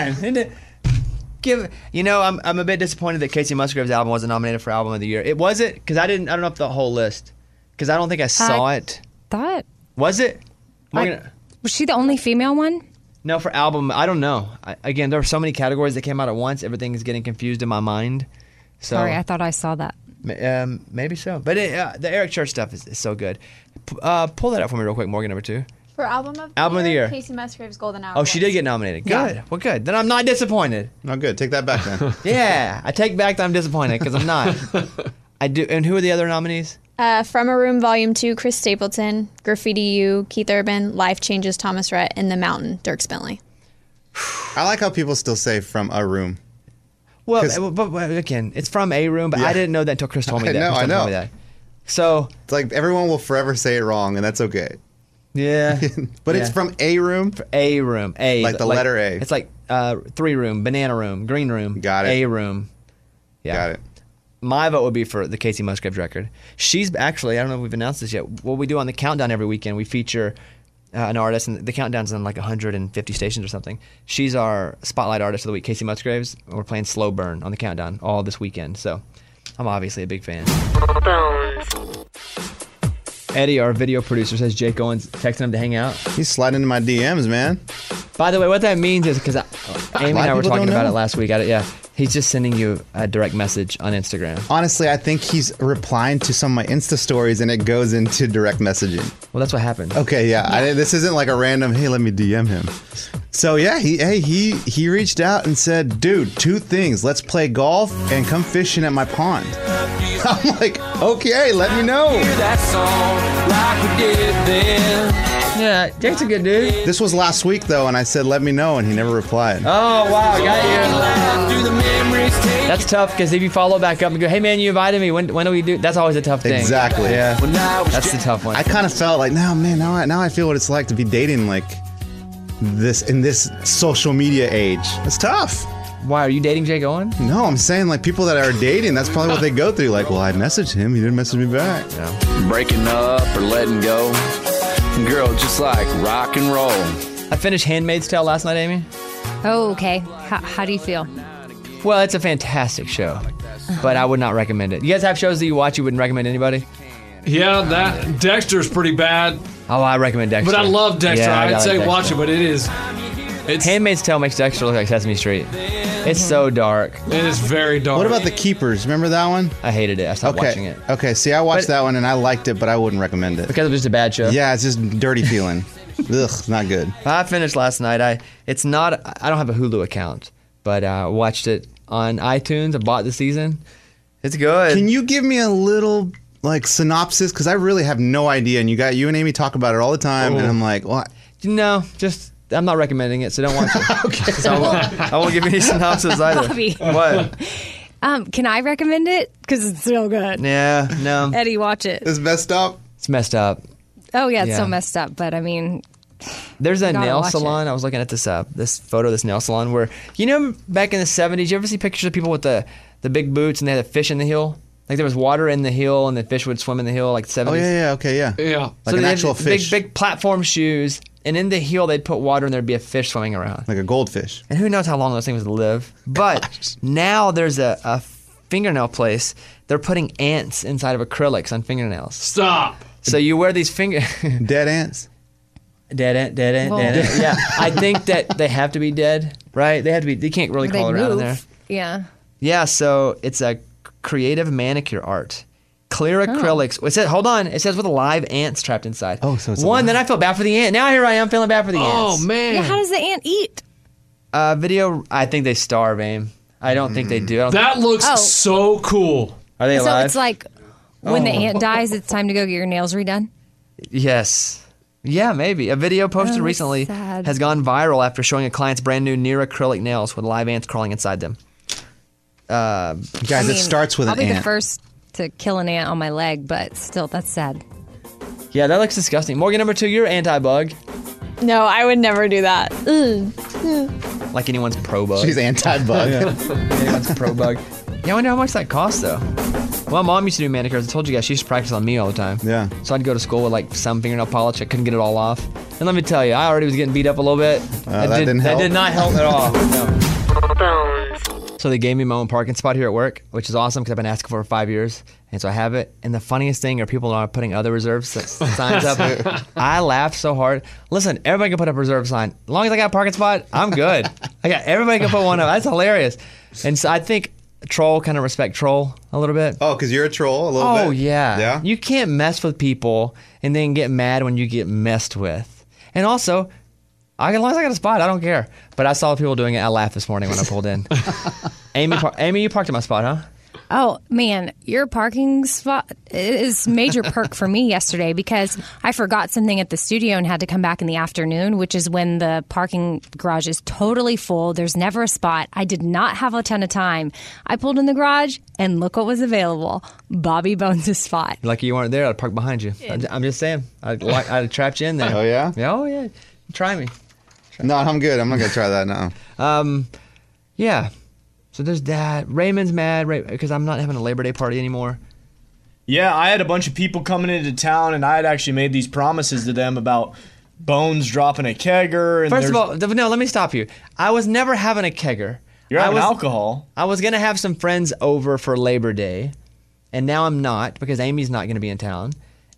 on. I'm a bit disappointed that Casey Musgrave's album wasn't nominated for Album of the Year. It was it? Because I don't know if the whole list. Because I don't think I saw it. Thought. Was it? Was she the only female one? No, for album, I don't know. Again, there were so many categories that came out at once. Everything is getting confused in my mind. So, Sorry, I thought I saw that. Maybe so. But the Eric Church stuff is so good. Pull that up for me real quick, Morgan, number 2. For Album of the Year, Casey Musgrave's Golden Hour. Oh, she did get nominated. Good. Yeah. Well, good. Then I'm not disappointed. Oh, good. Take that back then. Yeah, I take back that I'm disappointed because I'm not. I do. And who are the other nominees? From a Room Volume 2, Chris Stapleton, Graffiti You, Keith Urban, Life Changes, Thomas Rhett, and The Mountain, Dirk Bentley. I like how people still say "From a Room." Well, but again, it's from a room, but Yeah. I didn't know that until Chris told me that. I know. Told me that. So it's like everyone will forever say it wrong, and that's okay. Yeah, but it's from a room. A room, A like the letter A. It's like 3 room, banana room, green room. Got it. A room. Yeah. Got it. My vote would be for the Casey Musgraves record. She's actually, I don't know if we've announced this yet. What we do on the Countdown every weekend, we feature an artist, and the Countdown's on like 150 stations or something. She's our spotlight artist of the week, Casey Musgraves. And we're playing Slow Burn on the Countdown all this weekend. So I'm obviously a big fan. Eddie, our video producer, says Jake Owens texting him to hang out. He's sliding into my DMs, man. By the way, what that means is because Amy and I were talking about it last week. He's just sending you a direct message on Instagram. Honestly, I think he's replying to some of my Insta stories, and it goes into direct messaging. Well, that's what happened. Okay, yeah. This isn't like a random, hey, let me DM him. So yeah, he reached out and said, dude, 2 things. Let's play golf and come fishing at my pond. I'm like, okay, let me know. That song like we did then. Yeah, Jake's a good dude. This was last week though, and I said, let me know, and he never replied. Oh wow, got you. That's tough because if you follow back up and go, hey man, you invited me. When do we do? That's always a tough thing. Exactly. Yeah. That's the tough one. I kind of felt like, now I feel what it's like to be dating like this in this social media age. It's tough. Why, are you dating Jake Owen? No, I'm saying like people that are dating, that's probably what they go through. Like, well, I messaged him, he didn't message me back. Yeah. Breaking up or letting go. Girl, just like rock and roll. I finished Handmaid's Tale last night, Amy. Oh, okay. How do you feel? Well, it's a fantastic show, but I would not recommend it. You guys have shows that you watch you wouldn't recommend anybody? Yeah, that Dexter's pretty bad. Oh, I recommend Dexter. But I love Dexter. Yeah, I'd say like watch Dexter. it, but it's Handmaid's Tale makes Dexter look like Sesame Street. It's so dark. It is very dark. What about The Keepers? Remember that one? I hated it. I stopped watching it. Okay, see, I watched that one and I liked it, but I wouldn't recommend it. Because it was just a bad show? Yeah, it's just dirty feeling. Ugh, not good. I finished last night. I don't have a Hulu account, but I watched it on iTunes. I bought the season. It's good. Can you give me a little like synopsis? Because I really have no idea, and you and Amy talk about it all the time, and I'm like, what? No, just I'm not recommending it, so don't watch it. Okay. So I won't give you any synopsis either. Bobby. What? Can I recommend it? Because it's so good. Yeah, no. Eddie, watch it. It's messed up. It's messed up. Oh yeah, it's Yeah. so messed up. But I mean, there's a gotta nail watch salon. I was looking at this photo of this nail salon where, back in the 70s, you ever see pictures of people with the big boots and they had a fish in the heel? Like there was water in the heel and the fish would swim in the heel like the 70s. Oh yeah, okay, yeah. Yeah. Like an they had actual fish. Big platform shoes, and in the heel they'd put water and there'd be a fish swimming around. Like a goldfish. And who knows how long those things would live. But now there's a fingernail place, they're putting ants inside of acrylics on fingernails. Stop. So you wear these dead ants. Dead ant. Yeah, I think that they have to be dead, right? They have to be. They can't really crawl around in there. Yeah. Yeah, so it's a creative manicure art. Clear acrylics. It says, hold on. It says with live ants trapped inside. Oh, so it's one. Then I feel bad for the ant. Now here I am feeling bad for the ants. Oh man. Yeah, how does the ant eat? Video. I think they starve, Aim. I don't think they do. That looks so cool. Are they alive? So it's like when the ant dies, it's time to go get your nails redone? Yes. Yeah, maybe. A video posted recently has gone viral after showing a client's brand new near acrylic nails with live ants crawling inside them. Guys, it starts with an ant. I'll be the first to kill an ant on my leg, but still, that's sad. Yeah, that looks disgusting. Morgan, number 2, you're anti-bug. No, I would never do that. Like anyone's pro-bug. She's anti-bug. Anyone's pro-bug. Yeah, I wonder how much that costs, though. Well, Mom used to do manicures. I told you guys she used to practice on me all the time. Yeah. So I'd go to school with like some fingernail polish. I couldn't get it all off. And let me tell you, I already was getting beat up a little bit. That didn't help? That did not help at all. No. So they gave me my own parking spot here at work, which is awesome because I've been asking for 5 years. And so I have it. And the funniest thing are people are putting other reserve signs up. I laughed so hard. Listen, everybody can put up a reserve sign. As long as I got a parking spot, I'm good. Everybody can put one up. That's hilarious. And so I think Troll kind of respect Troll a little bit. Oh, because you're a troll a little bit? Oh, yeah. Yeah? You can't mess with people and then get mad when you get messed with. And also, as long as I got a spot, I don't care. But I saw people doing it. I laughed this morning when I pulled in. Amy, you parked at my spot, huh? Oh, man, your parking spot is major perk for me yesterday because I forgot something at the studio and had to come back in the afternoon, which is when the parking garage is totally full. There's never a spot. I did not have a ton of time. I pulled in the garage and look what was available. Bobby Bones' spot. Lucky you weren't there. I'd park behind you. I'm just saying. I'd have trapped you in there. Oh, yeah? Yeah, oh, yeah. Try me. No, I'm good. I'm not going to try that now. Yeah. So there's that. Raymond's mad because I'm not having a Labor Day party anymore. Yeah, I had a bunch of people coming into town, and I had actually made these promises to them about Bones dropping a kegger. And First of all, no, let me stop you. I was never having a kegger. You're having alcohol. I was going to have some friends over for Labor Day, and now I'm not because Amy's not going to be in town.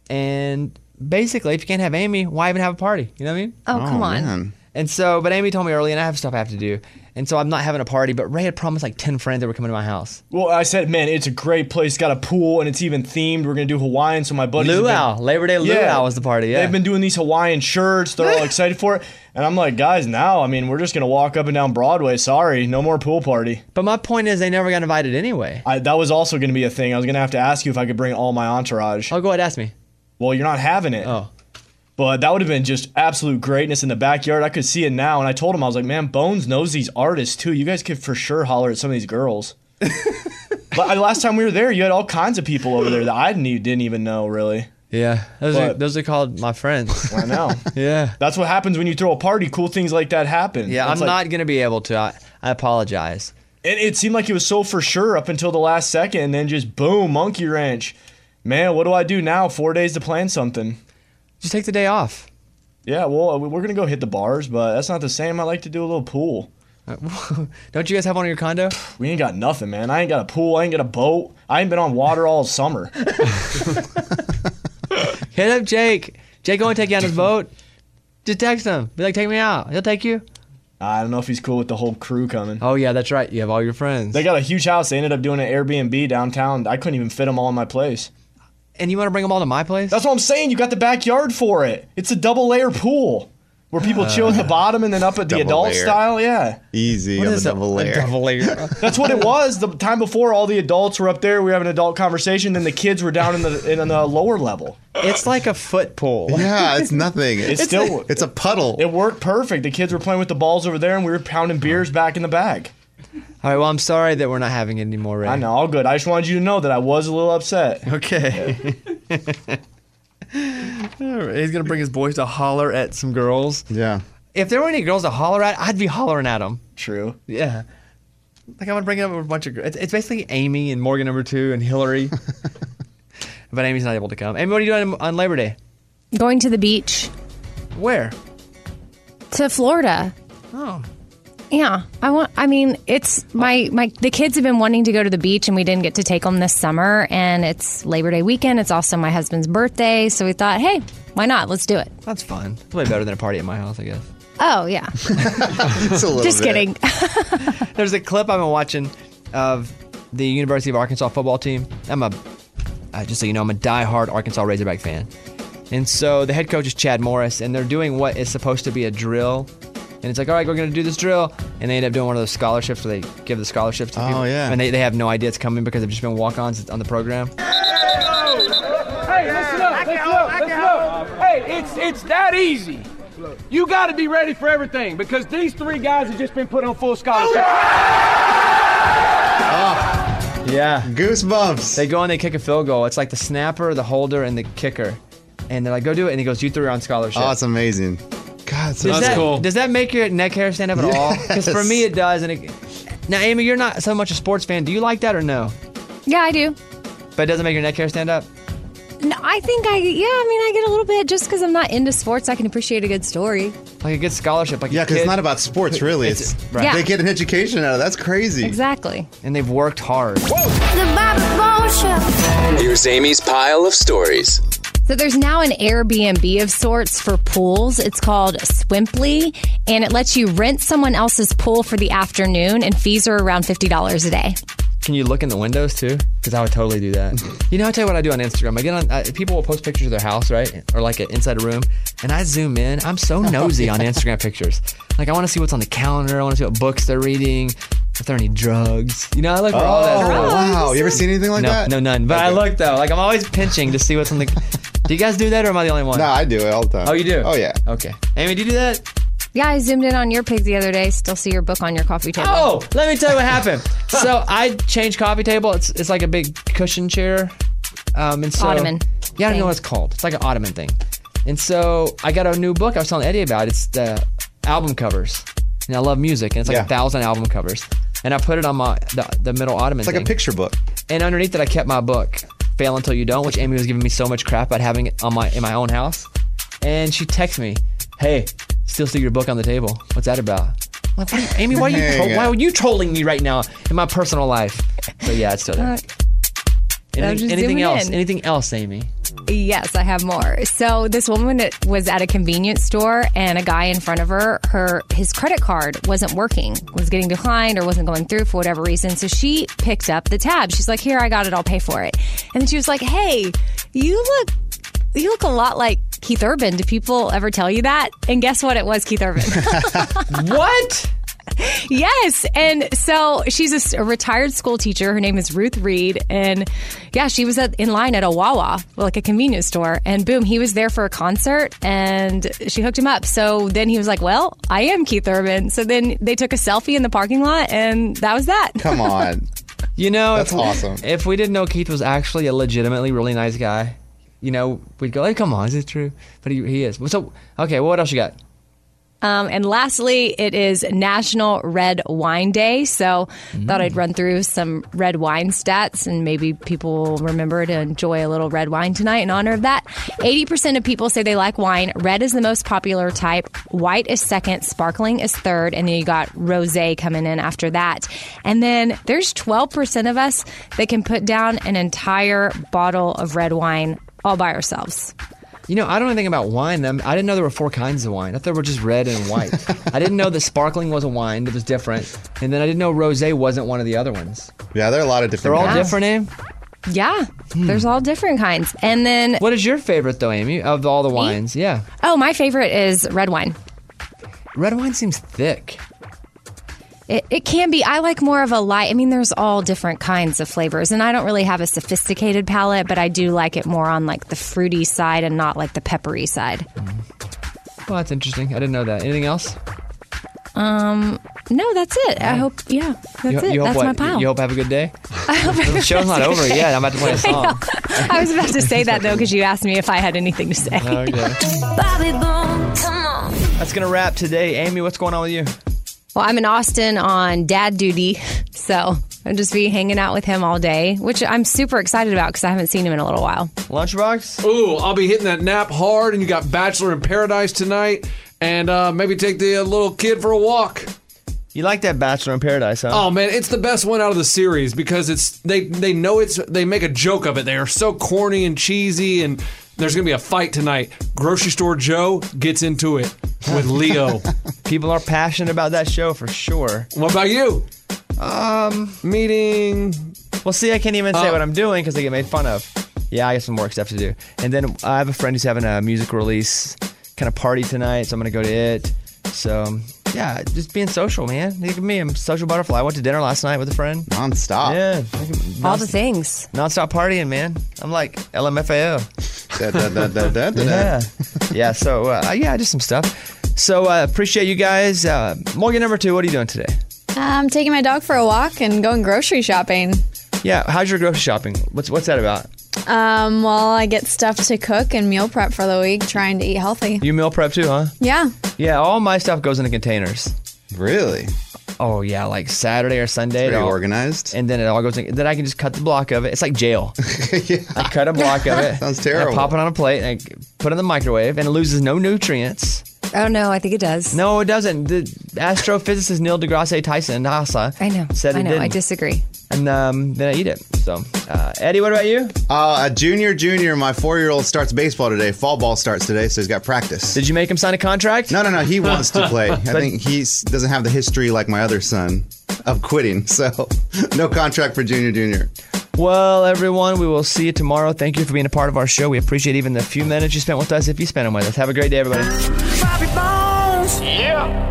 And basically, if you can't have Amy, why even have a party? You know what I mean? Oh, come on. Man. And so, but Amy told me early, and I have stuff I have to do. And so I'm not having a party, but Ray had promised like 10 friends that were coming to my house. Well, I said, man, it's a great place. It's got a pool, and it's even themed. We're going to do Hawaiian, so my buddies... Luau. Labor Day Luau was the party, yeah. They've been doing these Hawaiian shirts. They're all excited for it. And I'm like, guys, now, I mean, we're just going to walk up and down Broadway. Sorry, no more pool party. But my point is they never got invited anyway. That was also going to be a thing. I was going to have to ask you if I could bring all my entourage. Oh, go ahead, ask me. Well, you're not having it. Oh. But that would have been just absolute greatness in the backyard. I could see it now. And I told him, I was like, man, Bones knows these artists too. You guys could for sure holler at some of these girls. But last time we were there, you had all kinds of people over there that I didn't even know, really. Yeah, those are called my friends. I know. Yeah. That's what happens when you throw a party. Cool things like that happen. Yeah, I'm not going to be able to. I apologize. And it seemed like it was so for sure up until the last second. And then just boom, monkey wrench. Man, what do I do now? 4 days to plan something. Just take the day off. Yeah, well, we're going to go hit the bars, but that's not the same. I like to do a little pool. Don't you guys have one in your condo? We ain't got nothing, man. I ain't got a pool. I ain't got a boat. I ain't been on water all summer. Hit up Jake. Jake won't take you on his boat. Just text him. Be like, take me out. He'll take you. I don't know if he's cool with the whole crew coming. Oh, yeah, that's right. You have all your friends. They got a huge house. They ended up doing an Airbnb downtown. I couldn't even fit them all in my place. And you want to bring them all to my place? That's what I'm saying. You got the backyard for it. It's a double-layer pool where people chill at the bottom and then up at the adult layer. Style. Yeah. Easy on the double layer. Double layer. That's what it was. The time before, all the adults were up there. We were having an adult conversation. Then the kids were down in the lower level. It's like a foot pool. Yeah, it's nothing. It's a puddle. It worked perfect. The kids were playing with the balls over there, and we were pounding beers back in the bag. All right, well, I'm sorry that we're not having it anymore, Ray. I know, all good. I just wanted you to know that I was a little upset. Okay. He's going to bring his boys to holler at some girls. Yeah. If there were any girls to holler at, I'd be hollering at them. True. Yeah. Like, I'm going to bring up a bunch of girls. It's basically Amy and Morgan number 2 and Hillary. But Amy's not able to come. Amy, what are you doing on Labor Day? Going to the beach. Where? To Florida. Oh. Yeah, it's the kids have been wanting to go to the beach, and we didn't get to take them this summer. And it's Labor Day weekend. It's also my husband's birthday, so we thought, hey, why not? Let's do it. That's fun. It's way better than a party at my house, I guess. Oh yeah, just kidding. There's a clip I've been watching of the University of Arkansas football team. Just so you know, I'm a diehard Arkansas Razorback fan. And so the head coach is Chad Morris, and they're doing what is supposed to be a drill. And it's like, all right, we're going to do this drill. And they end up doing one of those scholarships where they give the scholarships to people. Oh, yeah. And they have no idea it's coming because they've just been walk-ons on the program. Hey, listen up. Hey, it's that easy. You got to be ready for everything because these 3 guys have just been put on full scholarship. Yeah. Goosebumps. They go and they kick a field goal. It's like the snapper, the holder, and the kicker. And they're like, go do it. And he goes, you 3 are on scholarship. Oh, it's amazing. God, that's cool. Does that make your neck hair stand up at all? Because for me, it does. Now, Amy, you're not so much a sports fan. Do you like that or no? Yeah, I do. But it doesn't make your neck hair stand up? No, I think I get a little bit just because I'm not into sports. I can appreciate a good story. Like a good scholarship. Yeah, because it's not about sports, really. It's right. Yeah. They get an education out of it. That's crazy. Exactly. And they've worked hard. The Bobby Bones Show. Here's Amy's pile of stories. So there's now an Airbnb of sorts for pools. It's called Swimply, and it lets you rent someone else's pool for the afternoon, and fees are around $50 a day. Can you look in the windows too? Because I would totally do that. You know, I'll tell you what I do on Instagram. I get on. People will post pictures of their house, right, or like inside a room, and I zoom in. I'm so nosy on Instagram pictures. Like I want to see what's on the calendar. I want to see what books they're reading. If there are any drugs, you know, I look for all that stuff. Wow, you ever seen anything like that? No, none. But I look though. Like I'm always pinching to see what's on the. Do you guys do that, or am I the only one? No, I do it all the time. Oh, you do? Oh yeah. Okay, Amy, do you do that? Yeah, I zoomed in on your pig the other day. Still see your book on your coffee table. Oh, let me tell you what happened. So I changed coffee table. It's like a big cushion chair. And so, Ottoman. Yeah, I don't know what it's called. It's like an ottoman thing. And so I got a new book I was telling Eddie about. It's the album covers. And I love music, and it's like 1,000 album covers. And I put it on the middle ottoman. It's like a picture book. And underneath it, I kept my book, Fail Until You Don't, which Amy was giving me so much crap about having it in my own house. And she texted me, "Hey, still see your book on the table. What's that about?" I'm like, Amy, why are you trolling me right now in my personal life? So yeah, it's still there. Anything else? Anything else, Amy? Yes, I have more. So this woman was at a convenience store, and a guy in front of his credit card wasn't working, was getting declined or wasn't going through for whatever reason. So she picked up the tab. She's like, "Here, I got it. I'll pay for it." And then she was like, "Hey, you look a lot like Keith Urban. Do people ever tell you that?" And guess what? It was Keith Urban. What? Yes. And so she's a retired school teacher. Her name is Ruth Reed. And yeah, she was in line at a Wawa, like a convenience store. And boom, he was there for a concert and she hooked him up. So then he was like, "Well, I am Keith Urban." So then they took a selfie in the parking lot and that was that. Come on. You know, that's awesome. If we didn't know Keith was actually a legitimately really nice guy, you know, we'd go, "Hey, come on, is it true?" But he is. So, okay, what else you got? And lastly, it is National Red Wine Day. So thought I'd run through some red wine stats and maybe people will remember to enjoy a little red wine tonight in honor of that. 80% of people say they like wine. Red is the most popular type. White is second. Sparkling is third. And then you got rosé coming in after that. And then there's 12% of us that can put down an entire bottle of red wine all by ourselves. You know, I don't know anything about wine. I didn't know there were 4 kinds of wine. I thought they were just red and white. I didn't know that sparkling was a wine that was different. And then I didn't know rosé wasn't one of the other ones. Yeah, there are a lot of different kinds. They're all different, Amy? Yeah, there's all different kinds. And then... What is your favorite, though, Amy, of all the wines? Yeah. Oh, my favorite is red wine. Red wine seems thick. It can be. I like more of a light. I mean, there's all different kinds of flavors, and I don't really have a sophisticated palate, but I do like it more on like the fruity side and not like the peppery side. Well, that's interesting. I didn't know that. Anything else? No, that's it. I hope, that's it. That's my pile. You hope I have a good day? I hope the show's not over yet. I'm about to play a song. I was about to say that, though, because you asked me if I had anything to say. Okay. Bobby Bones, come on. That's going to wrap today. Amy, what's going on with you? Well, I'm in Austin on dad duty, so I'll just be hanging out with him all day, which I'm super excited about because I haven't seen him in a little while. Lunchbox? Ooh, I'll be hitting that nap hard, and you got Bachelor in Paradise tonight, and maybe take the little kid for a walk. You like that Bachelor in Paradise, huh? Oh man, it's the best one out of the series because they make a joke of it. They are so corny and cheesy, and there's gonna be a fight tonight. Grocery Store Joe gets into it with Leo. People are passionate about that show for sure. What about you? Meeting. Well, see, I can't even say what I'm doing because I get made fun of. Yeah, I got some work stuff to do. And then I have a friend who's having a music release kind of party tonight, so I'm gonna go to it. So. Yeah, just being social, man. Look at me. I'm a social butterfly. I went to dinner last night with a friend. Non-stop. Yeah. All the things. Non-stop partying, man. I'm like LMFAO. Yeah, so, just some stuff. So, appreciate you guys. Morgan number 2, what are you doing today? I'm taking my dog for a walk and going grocery shopping. Yeah, how's your grocery shopping? What's that about? Well, I get stuff to cook and meal prep for the week, trying to eat healthy. You meal prep too, huh? Yeah. Yeah, all my stuff goes into containers. Really? Oh, yeah, like Saturday or Sunday. It's very organized. And then it all goes in. Then I can just cut the block of it. It's like jail. Yeah. I cut a block of it. Sounds terrible. I pop it on a plate and I put it in the microwave, and it loses no nutrients. Oh, no, I think it does. No, it doesn't. The astrophysicist Neil deGrasse Tyson, NASA, I know. said it didn't. I disagree. And then I eat it. So, Eddie, what about you? Junior, my 4-year-old starts baseball today. Fall ball starts today, so he's got practice. Did you make him sign a contract? No. He wants to play. I think he doesn't have the history like my other son of quitting. So, no contract for Junior. Well, everyone, we will see you tomorrow. Thank you for being a part of our show. We appreciate even the few minutes you spent with us if you spent them with us. Have a great day, everybody. Bobby Bones. Yeah.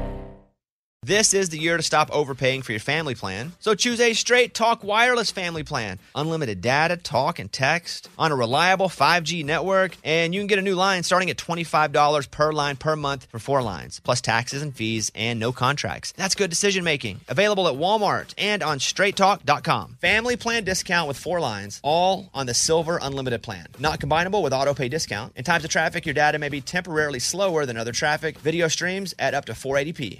This is the year to stop overpaying for your family plan. So choose a Straight Talk Wireless family plan. Unlimited data, talk, and text on a reliable 5G network. And you can get a new line starting at $25 per line per month for 4 lines, plus taxes and fees and no contracts. That's good decision making. Available at Walmart and on straighttalk.com. Family plan discount with 4 lines, all on the Silver Unlimited plan. Not combinable with auto pay discount. In times of traffic, your data may be temporarily slower than other traffic. Video streams at up to 480p.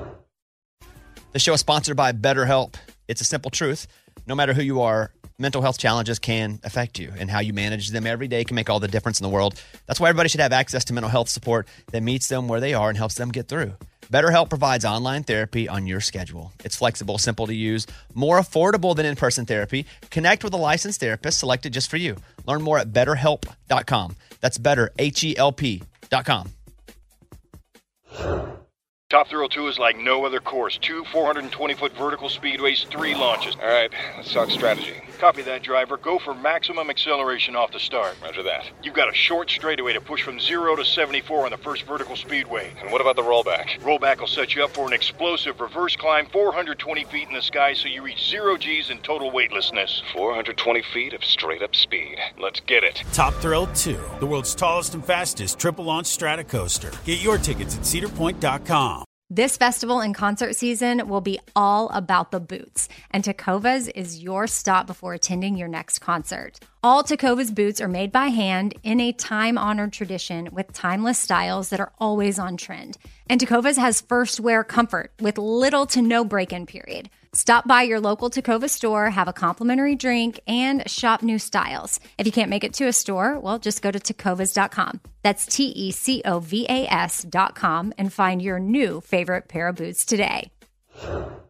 The show is sponsored by BetterHelp. It's a simple truth. No matter who you are, mental health challenges can affect you, and how you manage them every day can make all the difference in the world. That's why everybody should have access to mental health support that meets them where they are and helps them get through. BetterHelp provides online therapy on your schedule. It's flexible, simple to use, more affordable than in-person therapy. Connect with a licensed therapist selected just for you. Learn more at BetterHelp.com. That's better, HELP.com. Top Thrill 2 is like no other course. 2 420-foot vertical speedways, 3 launches. All right, let's talk strategy. Copy that, driver. Go for maximum acceleration off the start. Roger that. You've got a short straightaway to push from 0 to 74 on the first vertical speedway. And what about the rollback? Rollback will set you up for an explosive reverse climb 420 feet in the sky so you reach 0 G's in total weightlessness. 420 feet of straight-up speed. Let's get it. Top Thrill 2, the world's tallest and fastest triple-launch stratocoaster. Get your tickets at cedarpoint.com. This festival and concert season will be all about the boots, and Tecovas is your stop before attending your next concert. All Tecovas boots are made by hand in a time-honored tradition with timeless styles that are always on trend. And Tecovas has first wear comfort with little to no break-in period. Stop by your local Tecovas store, have a complimentary drink, and shop new styles. If you can't make it to a store, well, just go to tecovas.com. That's Tecovas.com and find your new favorite pair of boots today.